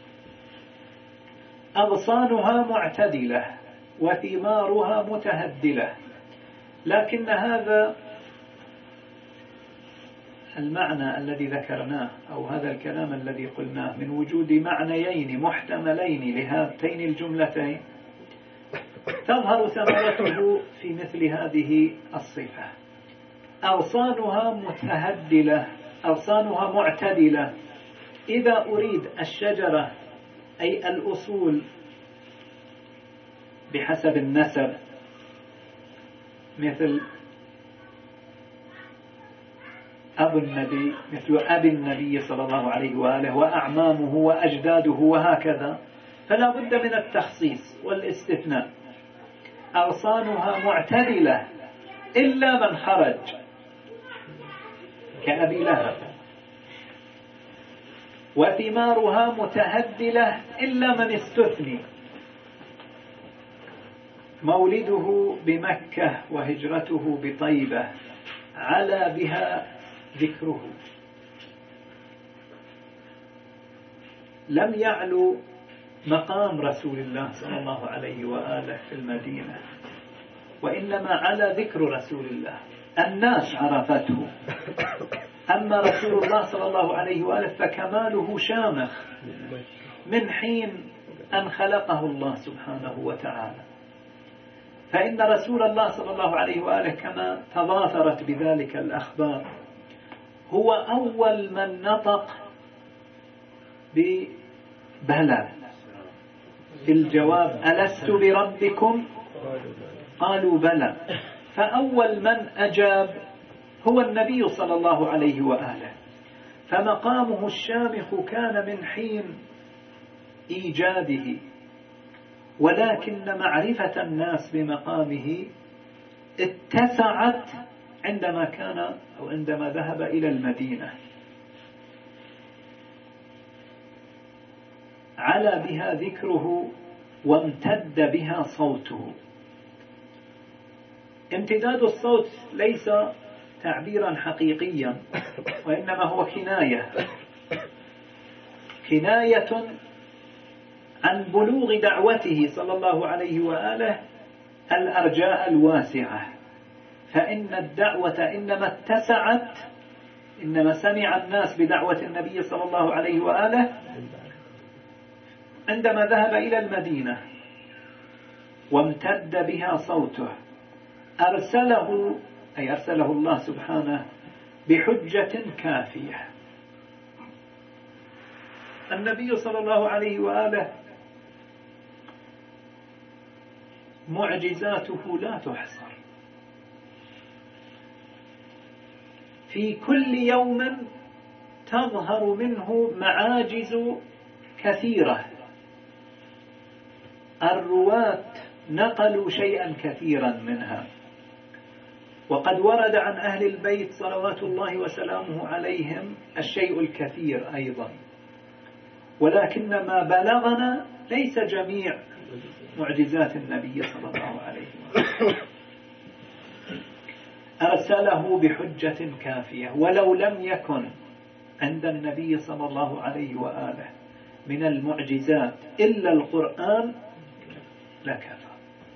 أغصانها معتدلة وثمارها متهدلة، لكن هذا المعنى الذي ذكرناه أو هذا الكلام الذي قلناه من وجود معنيين محتملين لهاتين الجملتين تظهر ثمرته في مثل هذه الصفة. أغصانها متهدلة، أغصانها معتدلة. إذا أريد الشجرة أي الأصول بحسب النسب، مثل أبو النبي مثل أبي النبي صلى الله عليه وآله وأعمامه وأجداده وهكذا، فلا بد من التخصيص والاستثناء. أغصانها معتدلة إلا من خرج كأبي لهب، وثمارها متهدلة إلا من استثني. مولده بمكة وهجرته بطيبة علا بها ذكره، لم يعلو مقام رسول الله صلى الله عليه وآله في المدينة، وإنما علا ذكر رسول الله، الناس عرفته. أما رسول الله صلى الله عليه وآله فكماله شامخ من حين أن خلقه الله سبحانه وتعالى. فإن رسول الله صلى الله عليه وآله كما تضافرت بذلك الأخبار هو أول من نطق ببلى في الجواب ألست بربكم قالوا بلى، فأول من أجاب هو النبي صلى الله عليه وآله. فمقامه الشامخ كان من حين إيجاده، ولكن معرفة الناس بمقامه اتسعت عندما كان أو عندما ذهب إلى المدينة، علا بها ذكره وامتد بها صوته. امتداد الصوت ليس تعبيرا حقيقيا، وإنما هو كناية كناية عن بلوغ دعوته صلى الله عليه وآله الأرجاء الواسعة. فإن الدعوة إنما اتسعت، إنما سمع الناس بدعوة النبي صلى الله عليه وآله عندما ذهب إلى المدينة وامتد بها صوته. أرسله أي أرسله الله سبحانه بحجة كافية. النبي صلى الله عليه وآله معجزاته لا تحصر، في كل يوم تظهر منه معاجز كثيرة. الرواة نقلوا شيئا كثيرا منها، وقد ورد عن أهل البيت صلوات الله وسلامه عليهم الشيء الكثير أيضا، ولكن ما بلغنا ليس جميع معجزات النبي صلى الله عليه وسلم. أرسله بحجة كافية، ولو لم يكن عند النبي صلى الله عليه وآله من المعجزات إلا القرآن لكفى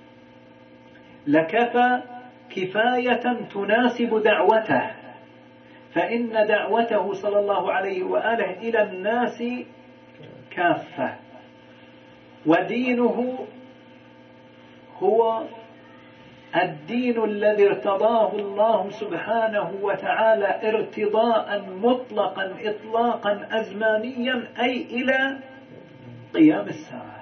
لكفى كفاية تناسب دعوته. فإن دعوته صلى الله عليه وآله إلى الناس كافة، ودينه هو الدين الذي ارتضاه الله سبحانه وتعالى ارتضاء مطلقا إطلاقا أزمانيا، أي إلى قيام الساعة.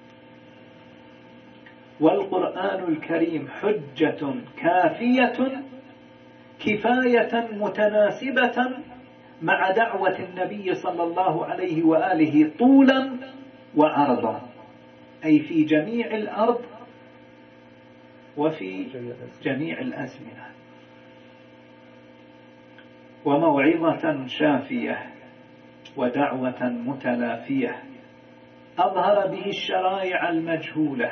والقرآن الكريم حجة كافية كفاية متناسبة مع دعوة النبي صلى الله عليه وآله طولا وعرضا، أي في جميع الأرض وفي جميع الأزمنة. وموعظة شافية ودعوة متلافية، أظهر به الشرائع المجهولة،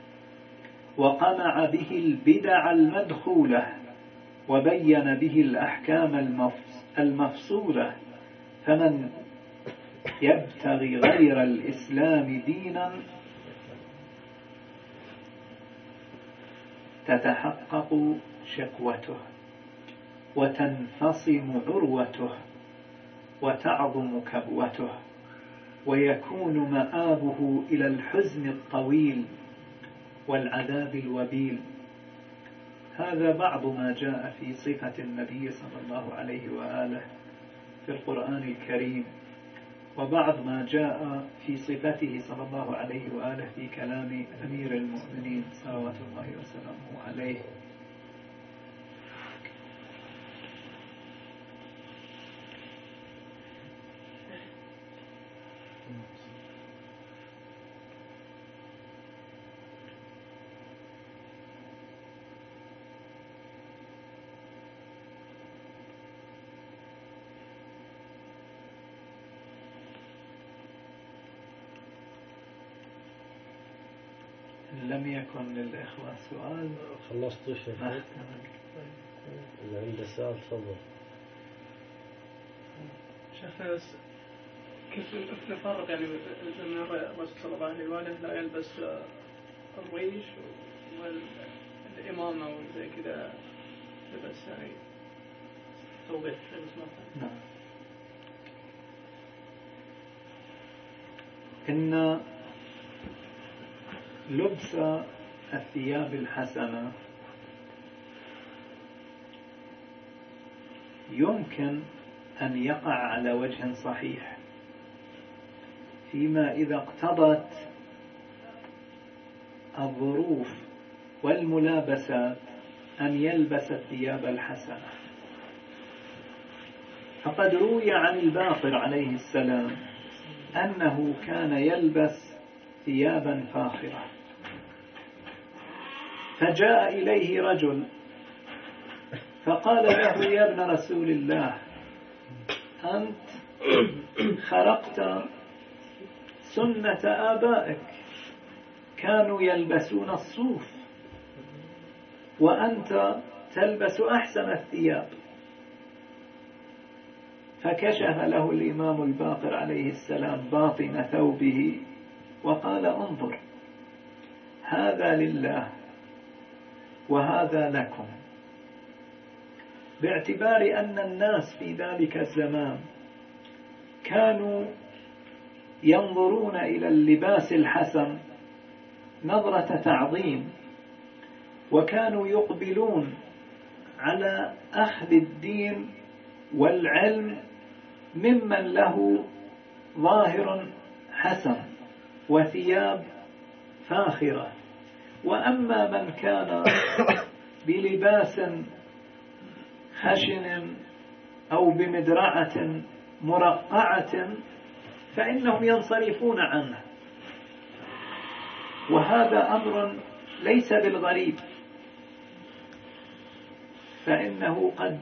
وقمع به البدع المدخولة، وبين به الأحكام المفصولة. فمن يبتغي غير الإسلام دينا تتحقق شكوته وتنفصم عروته وتعظم كبوته، ويكون مآبه إلى الحزن الطويل والعذاب الوبيل. هذا بعض ما جاء في صفة النبي صلى الله عليه وآله في القرآن الكريم، وبعض ما جاء في صفته صلى الله عليه وآله في كلام أمير المؤمنين صلوات الله وسلامه عليه. لم يكن للإخوة سؤال خلصت شيخ؟ اللي عنده سؤال تفضل. شيخنا بس كيف نفرق يعني لما الرسول صلى الله عليه وآله لا يلبس الريش والإمامة وزي كذا لبس يعني توضيح لبس مثلا؟ نعم. إن لبس الثياب الحسنة يمكن أن يقع على وجه صحيح فيما إذا اقتضت الظروف والملابسات أن يلبس الثياب الحسنة. فقد روي عن الباقر عليه السلام أنه كان يلبس ثيابا فاخرة، فجاء إليه رجل فقال له: يا ابن رسول الله، أنت خرقت سنة آبائك، كانوا يلبسون الصوف وأنت تلبس أحسن الثياب. فكشف له الإمام الباقر عليه السلام باطن ثوبه وقال: انظر، هذا لله وهذا لكم، باعتبار أن الناس في ذلك الزمان كانوا ينظرون إلى اللباس الحسن نظرة تعظيم، وكانوا يقبلون على أخذ الدين والعلم ممن له ظاهر حسن وثياب فاخرة. وأما من كان بلباس خشن أو بمدرعة مرقعة فإنهم ينصرفون عنه، وهذا أمر ليس بالغريب، فإنه قد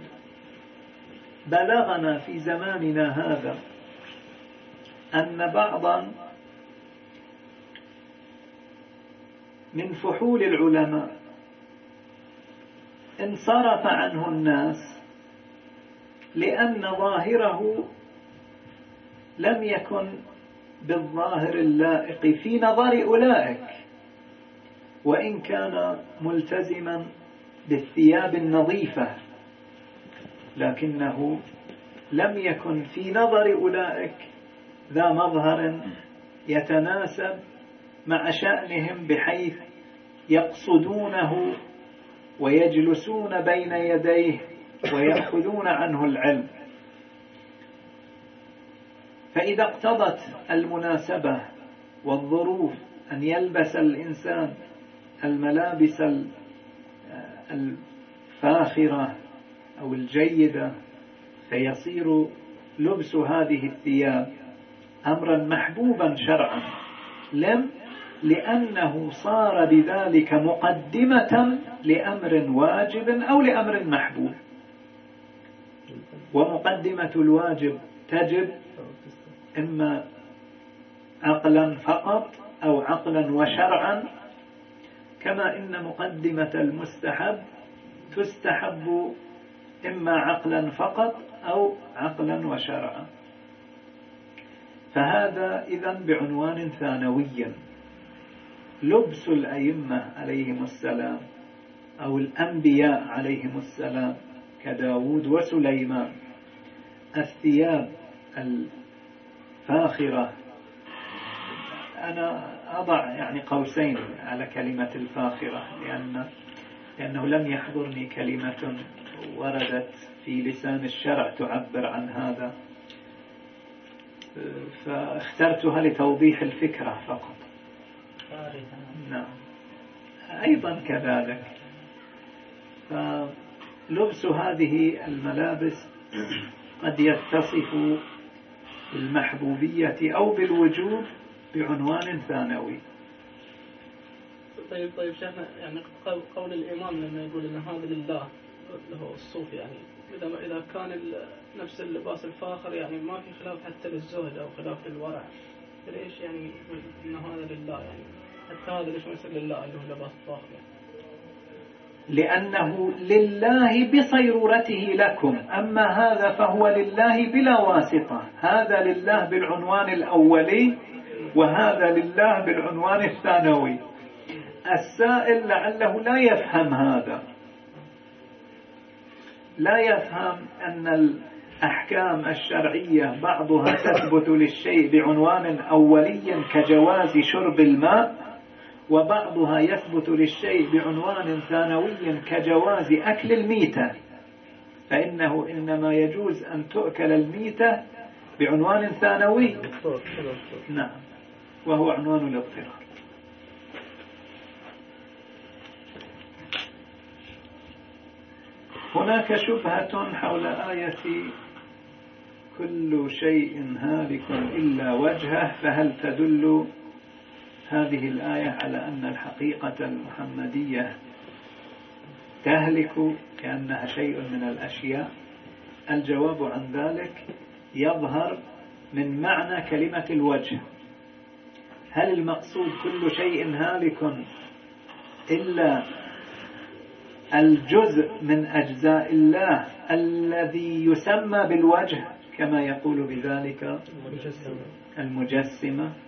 بلغنا في زماننا هذا أن بعضا من فحول العلماء انصرف عنه الناس لأن ظاهره لم يكن بالظاهر اللائق في نظر أولئك، وإن كان ملتزما بالثياب النظيفة، لكنه لم يكن في نظر أولئك ذا مظهر يتناسب مع شأنهم، بحيث يقصدونه ويجلسون بين يديه ويأخذون عنه العلم. فإذا اقتضت المناسبة والظروف أن يلبس الإنسان الملابس الفاخرة أو الجيدة، فيصير لبس هذه الثياب أمرا محبوبا شرعا، لم لأنه صار بذلك مقدمة لأمر واجب أو لأمر محبوب. ومقدمة الواجب تجب إما عقلا فقط أو عقلا وشرعا، كما إن مقدمة المستحب تستحب إما عقلا فقط أو عقلا وشرعا. فهذا إذن بعنوان ثانوي لبس الأئمة عليهم السلام أو الأنبياء عليهم السلام كداود وسليمان الثياب الفاخرة. أنا أضع يعني قوسين على كلمة الفاخرة، لأن لأنه لم يحضرني كلمة وردت في لسان الشرع تعبر عن هذا، فاخترتها لتوضيح الفكرة فقط. نعم، أيضا كذلك فلبس هذه الملابس قد يتصف بالمحبوبية أو بالوجوب بعنوان ثانوي. طيب طيب شيخنا، يعني قول الإمام لما يقول إن هذا لله اللي هو الصوف، يعني إذا إذا كان نفس اللباس الفاخر يعني ما في خلاف حتى للزهد أو خلاف للورع، ليش يعني إن هذا لله؟ يعني هذا ليش ما يصير لله اللي هو لباس فاخر؟ لأنه لله بصيرورته لكم، أما هذا فهو لله بلا واسطة. هذا لله بالعنوان الأولي وهذا لله بالعنوان الثانوي. السائل لعله لا يفهم هذا، لا يفهم أن الأحكام الشرعية بعضها تثبت للشيء بعنوان أولي كجواز شرب الماء، وبعضها يثبت للشيء بعنوان ثانوي كجواز أكل الميتة، فإنه إنما يجوز أن تؤكل الميتة بعنوان ثانوي، نعم، وهو عنوان الاضطرار. هناك شبهة حول آية كل شيء هالك إلا وجهه، فهل تدل هذه الآية على أن الحقيقة المحمدية تهلك كأنها شيء من الأشياء؟ الجواب عن ذلك يظهر من معنى كلمة الوجه. هل المقصود كل شيء هالك إلا الجزء من أجزاء الله الذي يسمى بالوجه كما يقول بذلك المجسمة،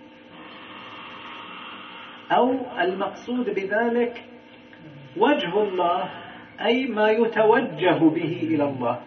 أو المقصود بذلك وجه الله أي ما يتوجه به إلى الله؟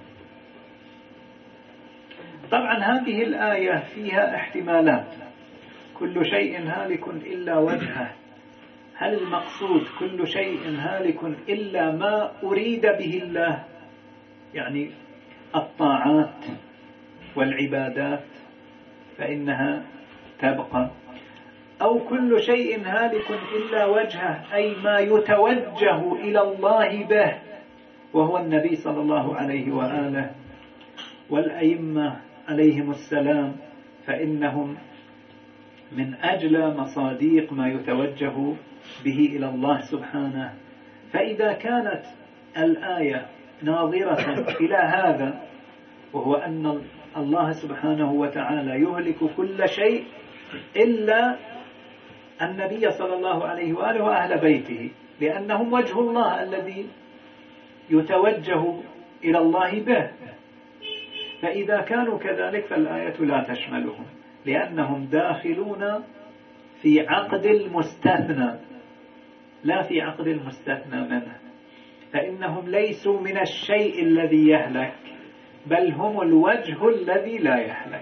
طبعا هذه الآية فيها احتمالات. كل شيء هالك إلا وجهه، هل المقصود كل شيء هالك إلا ما أريد به الله، يعني الطاعات والعبادات فإنها تبقى، أو كل شيء هالك إلا وجهه أي ما يتوجه إلى الله به، وهو النبي صلى الله عليه وآله والأئمة عليهم السلام، فإنهم من أجل مصاديق ما يتوجه به إلى الله سبحانه. فإذا كانت الآية ناظرة إلى هذا، وهو أن الله سبحانه وتعالى يهلك كل شيء إلا النبي صلى الله عليه وآله وأهل بيته، لأنهم وجه الله الذي يتوجه إلى الله به، فإذا كانوا كذلك فالآية لا تشملهم، لأنهم داخلون في عقد المستثنى لا في عقد المستثنى منه، فإنهم ليسوا من الشيء الذي يهلك، بل هم الوجه الذي لا يهلك.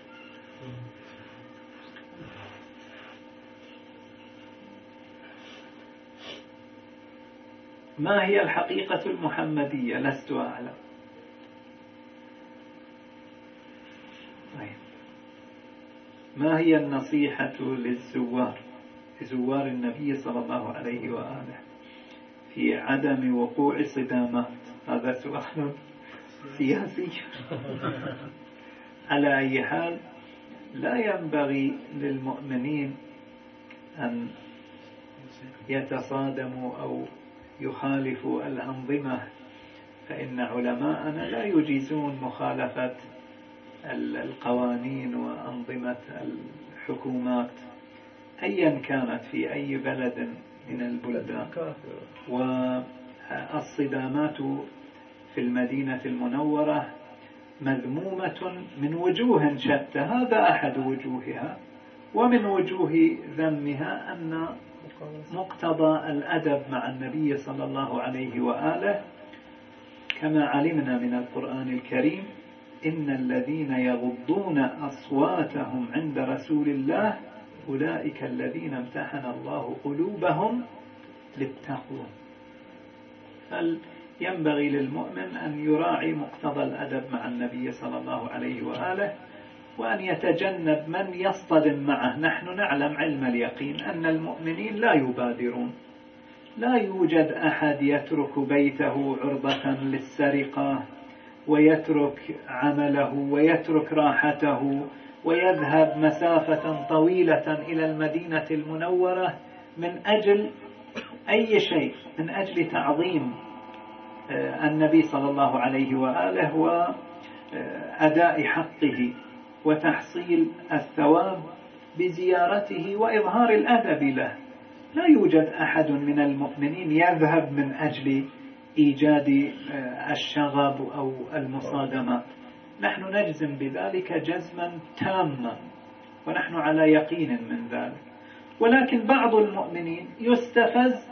ما هي الحقيقة المحمدية؟ لست أعلم. ما هي النصيحة للزوار لزوار النبي صلى الله عليه وآله في عدم وقوع صدامات؟ هذا سؤال سياسي. على أي حال لا ينبغي للمؤمنين أن يتصادموا أو يخالفوا الأنظمة، فإن علماءنا لا يجيزون مخالفة القوانين وأنظمة الحكومات أيا كانت في أي بلد من البلدان. والصدامات في المدينة المنورة مذمومة من وجوه شتى، هذا أحد وجوهها، ومن وجوه ذمها أن مقتضى الأدب مع النبي صلى الله عليه وآله كما علمنا من القرآن الكريم: إن الذين يغضون أصواتهم عند رسول الله أولئك الذين امتحن الله قلوبهم للتقوى. فينبغي للمؤمن أن يراعي مقتضى الأدب مع النبي صلى الله عليه وآله، وأن يتجنب من يصطدم معه. نحن نعلم علم اليقين أن المؤمنين لا يبادرون، لا يوجد أحد يترك بيته عرضة للسرقة ويترك عمله ويترك راحته ويذهب مسافة طويلة إلى المدينة المنورة من أجل أي شيء، من أجل تعظيم النبي صلى الله عليه وآله وأداء حقه وتحصيل الثواب بزيارته وإظهار الأدب له. لا يوجد أحد من المؤمنين يذهب من أجل إيجاد الشغب أو المصادمات. نحن نجزم بذلك جزما تاما، ونحن على يقين من ذلك. ولكن بعض المؤمنين يستفز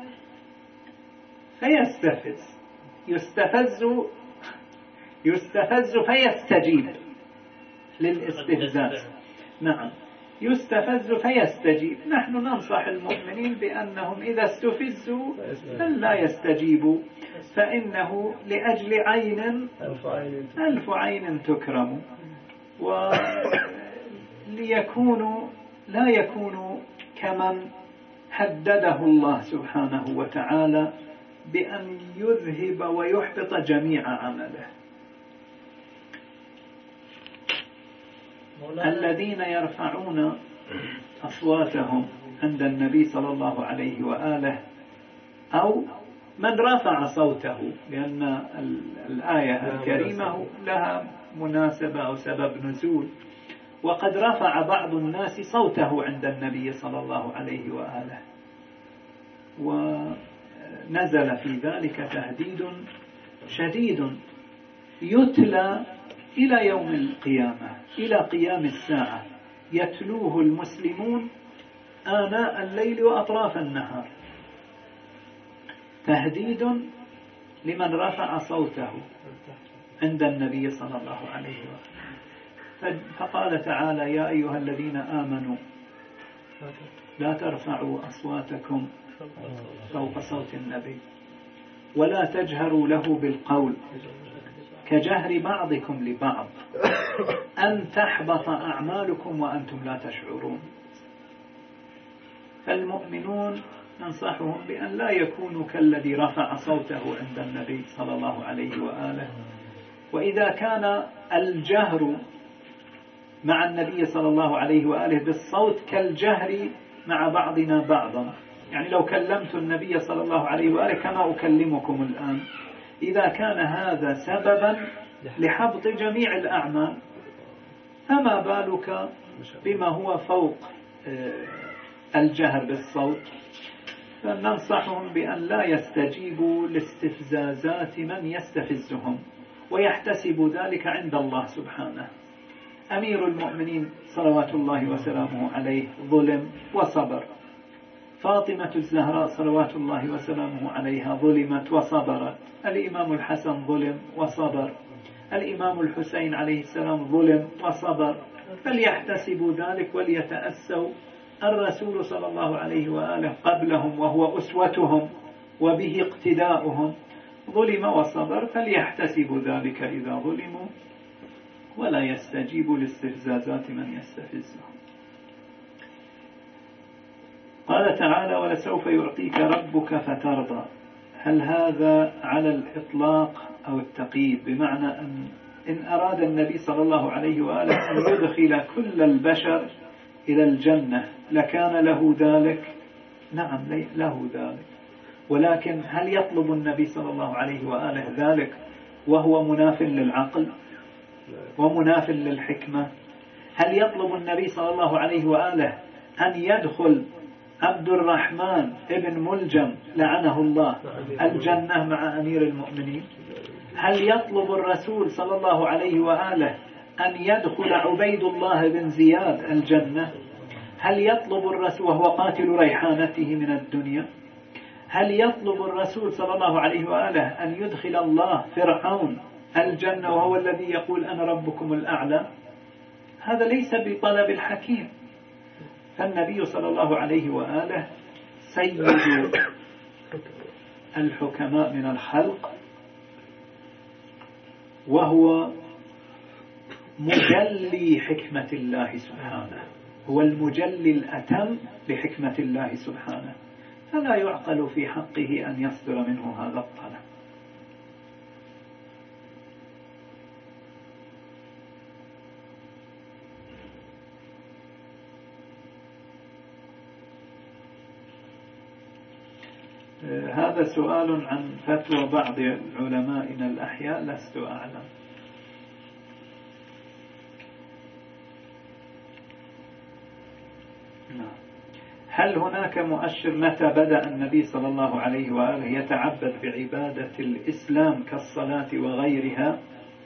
فيستفز، يستفز يستفز فيستجيب للاستفزاز. نعم، يستفز فيستجيب. نحن ننصح المؤمنين بأنهم إذا استفزوا فلا يستجيبوا، فإنه لأجل عين ألف عين تكرم، وليكونوا لا يكونوا كمن هدده الله سبحانه وتعالى بأن يذهب ويحبط جميع عمله. الذين يرفعون أصواتهم عند النبي صلى الله عليه وآله، أو من رفع صوته، لأن الآية الكريمة لها مناسبة أو سبب نزول، وقد رفع بعض الناس صوته عند النبي صلى الله عليه وآله، ونزل في ذلك تهديد شديد يتلى إلى يوم القيامة، إلى قيام الساعة، يتلوه المسلمون آناء الليل وأطراف النهار، تهديد لمن رفع صوته عند النبي صلى الله عليه وسلم. فقال تعالى: يا أيها الذين آمنوا لا ترفعوا أصواتكم فوق صوت النبي ولا تجهروا له بالقول كجهر بعضكم لبعض أن تحبط أعمالكم وأنتم لا تشعرون. فالمؤمنون ننصحهم بأن لا يكونوا كالذي رفع صوته عند النبي صلى الله عليه وآله. وإذا كان الجهر مع النبي صلى الله عليه وآله بالصوت كالجهر مع بعضنا بعضا، يعني لو كلمت النبي صلى الله عليه وآله كما أكلمكم الآن، إذا كان هذا سببا لحبط جميع الأعمال، فما بالك بما هو فوق الجهر بالصوت. فننصحهم بأن لا يستجيبوا لاستفزازات من يستفزهم، ويحتسب ذلك عند الله سبحانه. أمير المؤمنين صلوات الله وسلامه عليه ظلم وصبر، فاطمة الزهراء صلوات الله وسلامه عليها ظلمت وصبرت، الإمام الحسن ظلم وصبر، الإمام الحسين عليه السلام ظلم وصبر. فليحتسبوا ذلك وليتأسوا الرسول صلى الله عليه وآله قبلهم وهو أسوتهم وبه اقتداؤهم، ظلم وصبر، فليحتسبوا ذلك إذا ظلموا ولا يستجيبوا لاستفزازات من يستفزهم. قال تعالى: ولسوف يعطيك ربك فترضى. هل هذا على الإطلاق أو التقييد؟ بمعنى أن إن أراد النبي صلى الله عليه وآله أن يدخل كل البشر إلى الجنة لكان له ذلك؟ نعم له ذلك، ولكن هل يطلب النبي صلى الله عليه وآله ذلك وهو مناف للعقل ومناف للحكمة؟ هل يطلب النبي صلى الله عليه وآله أن يدخل عبد الرحمن ابن ملجم لعنه الله الجنة مع أمير المؤمنين؟ هل يطلب الرسول صلى الله عليه وآله أن يدخل عبيد الله بن زياد الجنة؟ هل يطلب الرسول وهو قاتل ريحانته من الدنيا؟ هل يطلب الرسول صلى الله عليه وآله أن يدخل الله فرعون الجنة وهو الذي يقول أنا ربكم الأعلى؟ هذا ليس بطلب الحكيم. فالنبي صلى الله عليه وآله سيد الحكماء من الخلق، وهو مجلي حكمة الله سبحانه، هو المجلي الأتم لحكمة الله سبحانه، فلا يعقل في حقه أن يصدر منه هذا الطلب. هذا سؤال عن فتوى بعض علمائنا الأحياء، لست أعلم. هل هناك مؤشر متى بدأ النبي صلى الله عليه وآله يتعبد بعبادة الإسلام كالصلاة وغيرها؟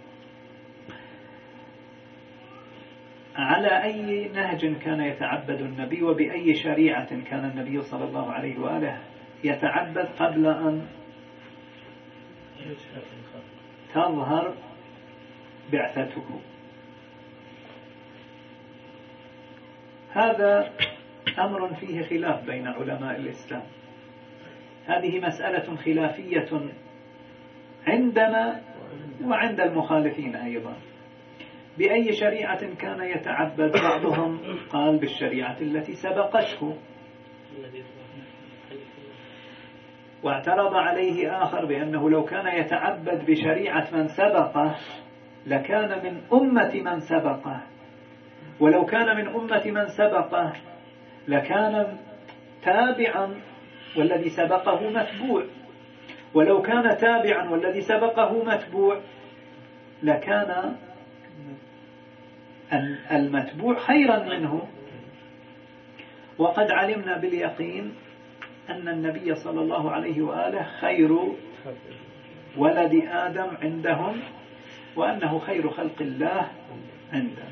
على أي نهج كان يتعبد النبي وبأي شريعة كان النبي صلى الله عليه وآله يتعبد قبل أن تظهر بعثته؟ هذا أمر فيه خلاف بين علماء الإسلام. هذه مسألة خلافية عندنا وعند المخالفين أيضا. بأي شريعة كان يتعبد؟ بعضهم قال بالشريعة التي سبقته، واعترض عليه آخر بأنه لو كان يتعبد بشريعة من سبقه لكان من أمة من سبقه، ولو كان من أمة من سبقه لكان تابعا والذي سبقه متبوع، ولو كان تابعا والذي سبقه متبوع لكان المتبوع خيرا منه. وقد علمنا باليقين أن النبي صلى الله عليه وآله خير ولد آدم عندهم، وأنه خير خلق الله عندهم.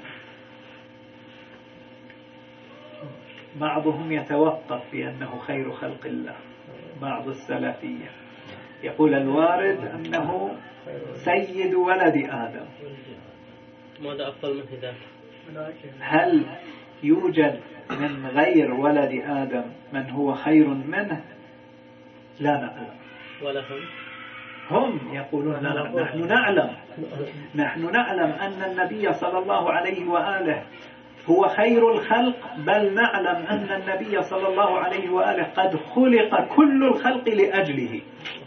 بعضهم يتوقف بأنه خير خلق الله، بعض السلفية يقول الوارد أنه سيد ولد آدم. ماذا أفضل من ذلك؟ هل يوجد من غير ولد آدم من هو خير منه؟ لا نعلم. ولا هم؟ هم يقولون لا نعلم. نحن نعلم نحن نعلم أن النبي صلى الله عليه وآله هو خير الخلق، بل نعلم أن النبي صلى الله عليه وآله قد خلق كل الخلق لأجله.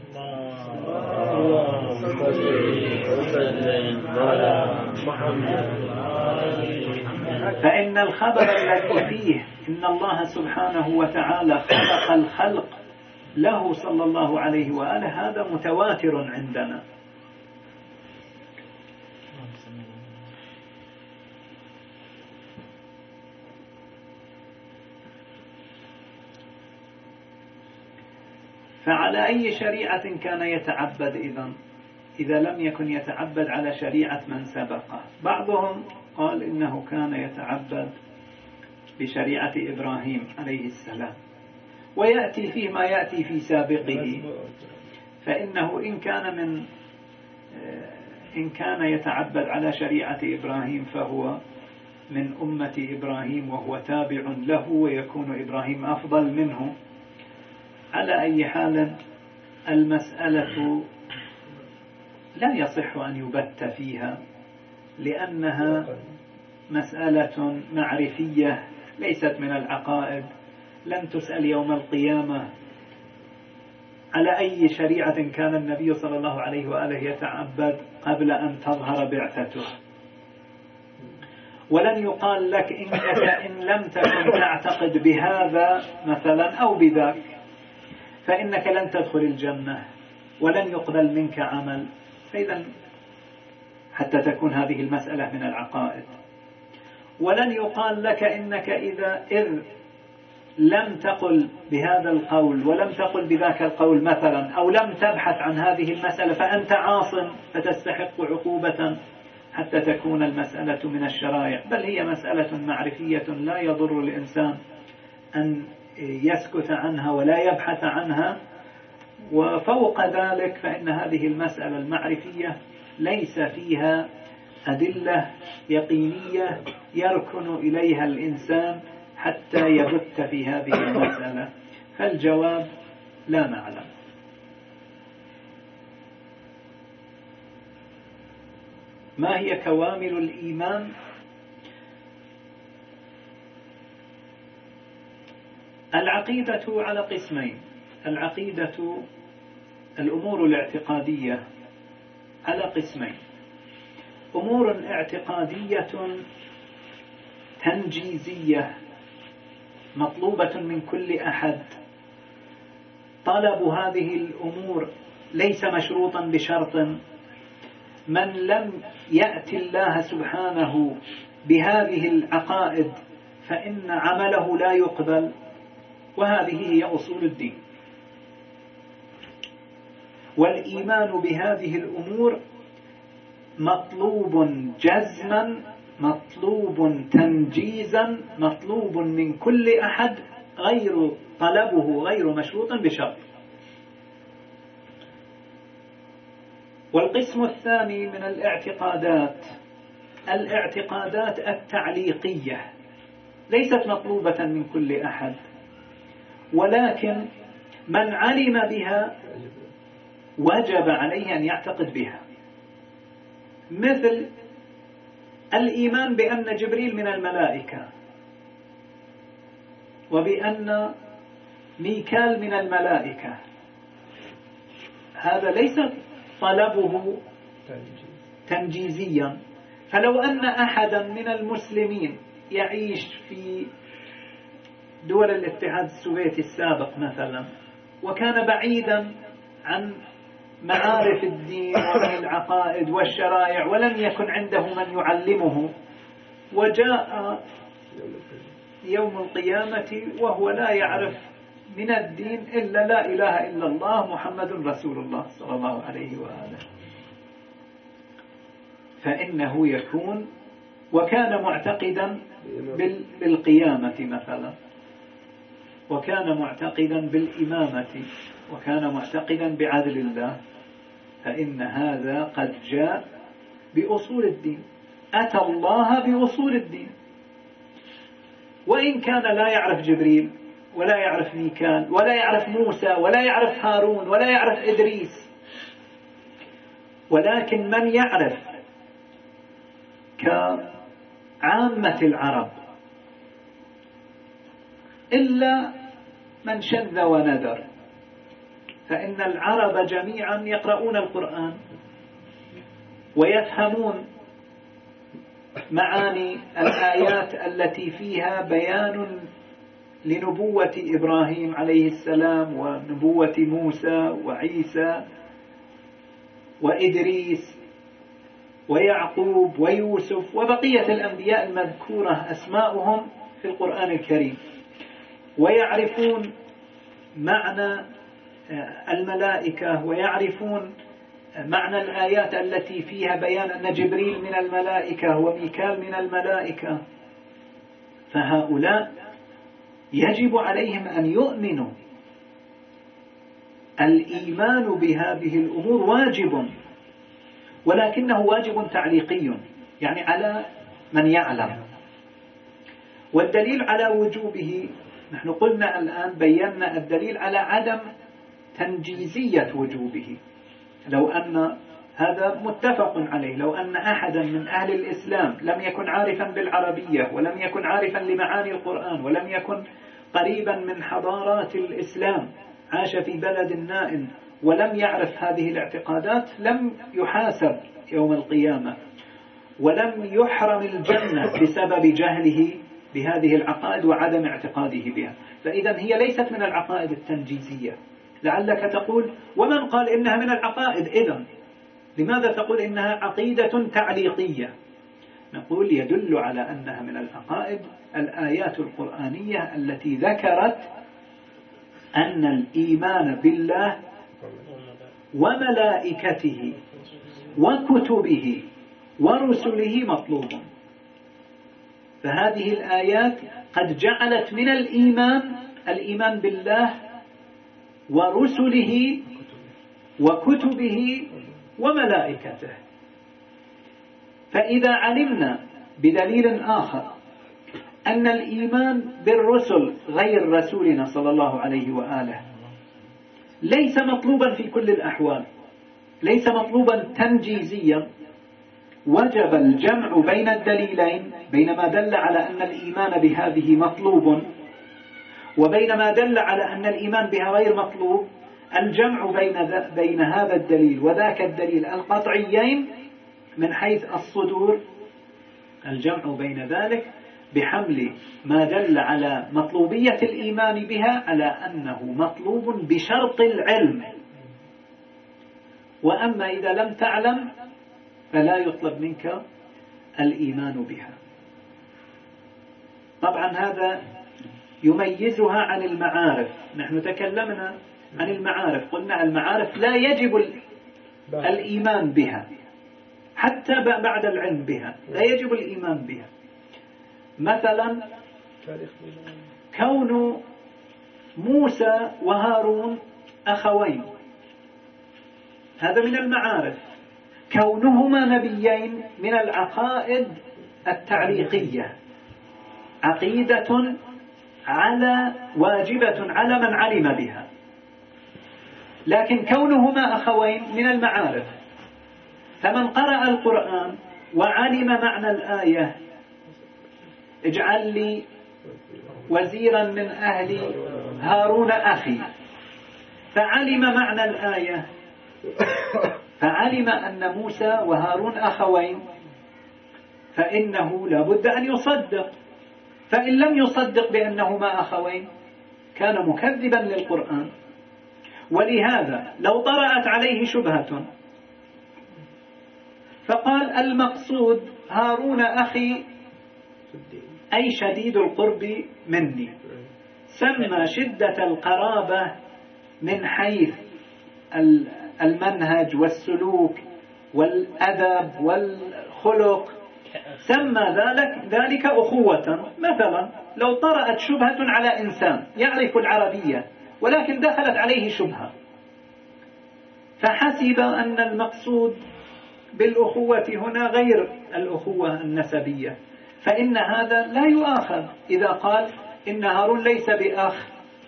فإن الخبر الذي فيه إن الله سبحانه وتعالى خلق الخلق له صلى الله عليه وآله هذا متواتر عندنا. فعلى أي شريعة كان يتعبد إذن إذا لم يكن يتعبد على شريعة من سبقه؟ بعضهم قال إنه كان يتعبد بشريعة إبراهيم عليه السلام، ويأتي فيه ما يأتي في سابقه، فإنه إن كان من إن كان يتعبد على شريعة إبراهيم فهو من أمة إبراهيم وهو تابع له، ويكون إبراهيم أفضل منه. على أي حال المسألة لا يصح أن يبت فيها، لأنها مسألة معرفية ليست من العقائد. لن تسأل يوم القيامة على أي شريعة كان النبي صلى الله عليه وآله يتعبد قبل أن تظهر بعثته، ولن يقال لك إنك إن لم تكن تعتقد بهذا مثلا أو بذاك فإنك لن تدخل الجنة ولن يقبل منك عمل. فإذا حتى تكون هذه المسألة من العقائد. ولن يقال لك إنك إذا إذ لم تقل بهذا القول ولم تقل بذاك القول مثلا، أو لم تبحث عن هذه المسألة فأنت عاصم فتستحق عقوبة حتى تكون المسألة من الشرائع. بل هي مسألة معرفية لا يضر الإنسان أن يسكت عنها ولا يبحث عنها. وفوق ذلك فإن هذه المسألة المعرفية ليس فيها أدلة يقينية يركن إليها الإنسان حتى يبت في هذه المسألة. فالجواب لا نعلم. ما هي كوامل الإيمان؟ العقيدة على قسمين. العقيدة الأمور الاعتقادية على قسمين: أمور اعتقادية تنجيزية مطلوبة من كل أحد. طلب هذه الأمور ليس مشروطا بشرط. من لم يأتي الله سبحانه بهذه العقائد فإن عمله لا يقبل. وهذه هي أصول الدين. والإيمان بهذه الأمور مطلوب جزما، مطلوب تنجيزا، مطلوب من كل أحد، غير طلبه غير مشروط بشرط. والقسم الثاني من الاعتقادات الاعتقادات التعليقية، ليست مطلوبة من كل أحد، ولكن من علم بها وجب عليه أن يعتقد بها، مثل الإيمان بأن جبريل من الملائكة، وبأن ميكال من الملائكة. هذا ليس طلبه تنجيزيا. فلو أن أحدا من المسلمين يعيش في دول الاتحاد السوفيتي السابق مثلا، وكان بعيدا عن معارف الدين ومن العقائد والشرائع، ولم يكن عنده من يعلمه، وجاء يوم القيامة وهو لا يعرف من الدين إلا لا إله إلا الله محمد رسول الله صلى الله عليه وآله، فإنه يكون وكان معتقدا بالقيامة مثلا، وكان معتقدا بالإمامة، وكان معتقدا بعدل الله، فإن هذا قد جاء بأصول الدين، أتى الله بأصول الدين. وإن كان لا يعرف جبريل ولا يعرف ميكال ولا يعرف موسى ولا يعرف هارون ولا يعرف إدريس، ولكن من يعرف كعامة العرب إلا من شذ وندر، فإن العرب جميعا يقرؤون القرآن ويفهمون معاني الآيات التي فيها بيان لنبوة إبراهيم عليه السلام ونبوة موسى وعيسى وإدريس ويعقوب ويوسف وبقية الأنبياء المذكورة أسماؤهم في القرآن الكريم، ويعرفون معنى الملائكة، ويعرفون معنى الآيات التي فيها بيان أن جبريل من الملائكة وميكال من الملائكة. فهؤلاء يجب عليهم أن يؤمنوا. الإيمان بهذه الأمور واجب، ولكنه واجب تعليقي، يعني على من يعلم. والدليل على وجوبه، نحن قلنا الآن بينا الدليل على عدم تنجيزية وجوبه. لو أن هذا متفق عليه، لو أن أحدا من أهل الإسلام لم يكن عارفا بالعربية ولم يكن عارفا لمعاني القرآن ولم يكن قريبا من حضارات الإسلام، عاش في بلد نائم ولم يعرف هذه الاعتقادات، لم يحاسب يوم القيامة ولم يحرم الجنة بسبب جهله بهذه العقائد وعدم اعتقاده بها. فإذا هي ليست من العقائد التنجيزية. لعلك تقول ومن قال إنها من العقائد؟ إذن لماذا تقول إنها عقيدة تعليقية؟ نقول يدل على أنها من العقائد الآيات القرآنية التي ذكرت أن الإيمان بالله وملائكته وكتبه ورسله مطلوب. فهذه الآيات قد جعلت من الإيمان الإيمان بالله ورسله وكتبه وملائكته. فإذا علمنا بدليل آخر أن الإيمان بالرسل غير رسولنا صلى الله عليه وآله ليس مطلوبا في كل الأحوال، ليس مطلوبا تنجيزيا، وجب الجمع بين الدليلين، بين ما دل على أن الإيمان بهذه مطلوب وبين ما دل على أن الإيمان بها غير مطلوب، الجمع بين بين هذا الدليل وذاك الدليل القطعيين من حيث الصدور، الجمع بين ذلك بحمل ما دل على مطلوبية الإيمان بها على أنه مطلوب بشرط العلم. وأما إذا لم تعلم فلا يطلب منك الإيمان بها. طبعا هذا يميزها عن المعارف. نحن تكلمنا عن المعارف، قلنا المعارف لا يجب الإيمان بها حتى بعد العلم بها، لا يجب الإيمان بها. مثلا كون موسى وهارون أخوين، هذا من المعارف. كونهما نبيين من العقائد التعليقية، عقيدة على واجبة على من علم بها. لكن كونهما أخوين من المعارف، فمن قرأ القرآن وعلم معنى الآية اجعل لي وزيرا من أهلي هارون أخي، فعلم معنى الآية، فعلم أن موسى وهارون أخوين، فإنه لابد أن يصدق. فإن لم يصدق بأنهما أخوين كان مكذبا للقرآن. ولهذا لو طرأت عليه شبهة فقال المقصود هارون أخي أي شديد القرب مني، سمى شدة القرابة من حيث المنهج والسلوك والأدب والخلق، سمى ذلك ذلك أخوة. مثلا لو طرأت شبهة على إنسان يعرف العربية ولكن دخلت عليه شبهة فحسب أن المقصود بالأخوة هنا غير الأخوة النسبية، فإن هذا لا يؤاخذ إذا قال إن هارون ليس بأخ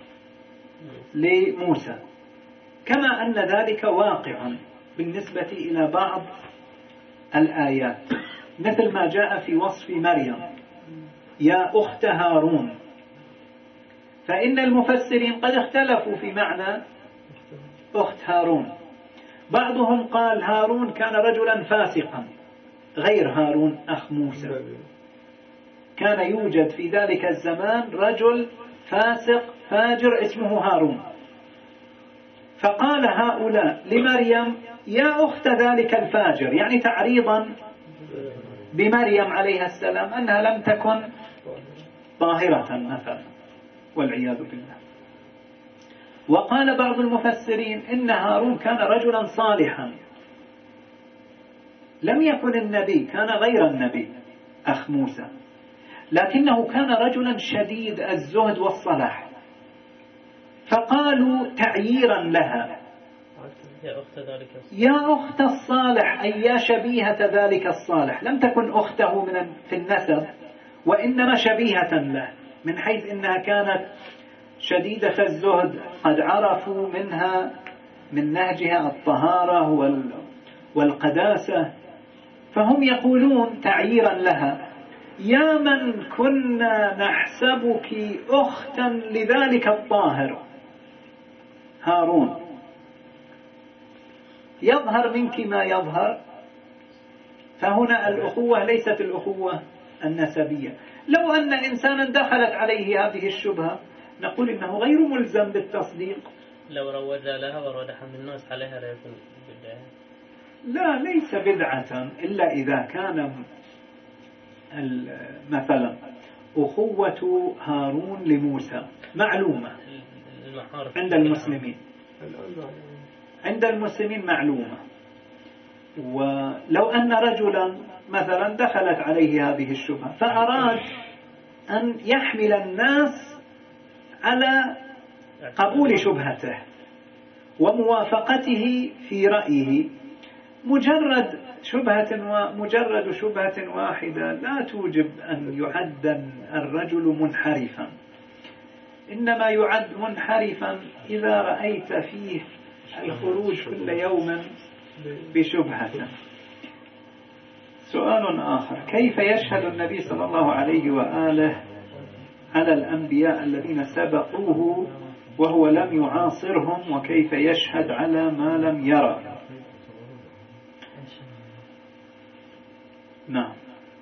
لموسى، كما أن ذلك واقع بالنسبة إلى بعض الآيات، مثل ما جاء في وصف مريم يا أخت هارون. فإن المفسرين قد اختلفوا في معنى أخت هارون. بعضهم قال هارون كان رجلا فاسقا غير هارون أخ موسى، كان يوجد في ذلك الزمان رجل فاسق فاجر اسمه هارون، فقال هؤلاء لمريم يا أخت ذلك الفاجر، يعني تعريضا بمريم عليها السلام أنها لم تكن طاهرة مثلا والعياذ بالله. وقال بعض المفسرين إن هارون كان رجلا صالحا لم يكن النبي، كان غير النبي أخ موسى، لكنه كان رجلا شديد الزهد والصلاح، فقالوا تعييرا لها يا أخت ذلك يا أخت الصالح، أي يا شبيهة ذلك الصالح. لم تكن أخته من في النسب وإنما شبيهة له، من حيث إنها كانت شديدة الزهد، قد عرفوا منها من نهجها الطهارة والقداسة، فهم يقولون تعييرا لها يا من كنا نحسبك أختا لذلك الطاهر هارون، يظهر منك ما يظهر. فهنا الأخوة ليست الأخوة النسبية. لو أن إنسانا دخلت عليه هذه الشبهة نقول إنه غير ملزم بالتصديق. لو روج لها ورد حمل الناس عليها لا يكون بدعة؟ لا، ليس بدعة إلا إذا كان مثلا أخوة هارون لموسى معلومة عند المسلمين، عند المسلمين معلومة. ولو أن رجلا مثلا دخلت عليه هذه الشبهة فأراد أن يحمل الناس على قبول شبهته وموافقته في رأيه، مجرد شبهة ومجرد شبهة واحدة لا توجب أن يعد الرجل منحرفا، إنما يعد منحرفا إذا رأيت فيه الخروج كل يوم بشبهة. سؤال آخر: كيف يشهد النبي صلى الله عليه وآله على الأنبياء الذين سبقوه وهو لم يعاصرهم، وكيف يشهد على ما لم يرى؟ نعم.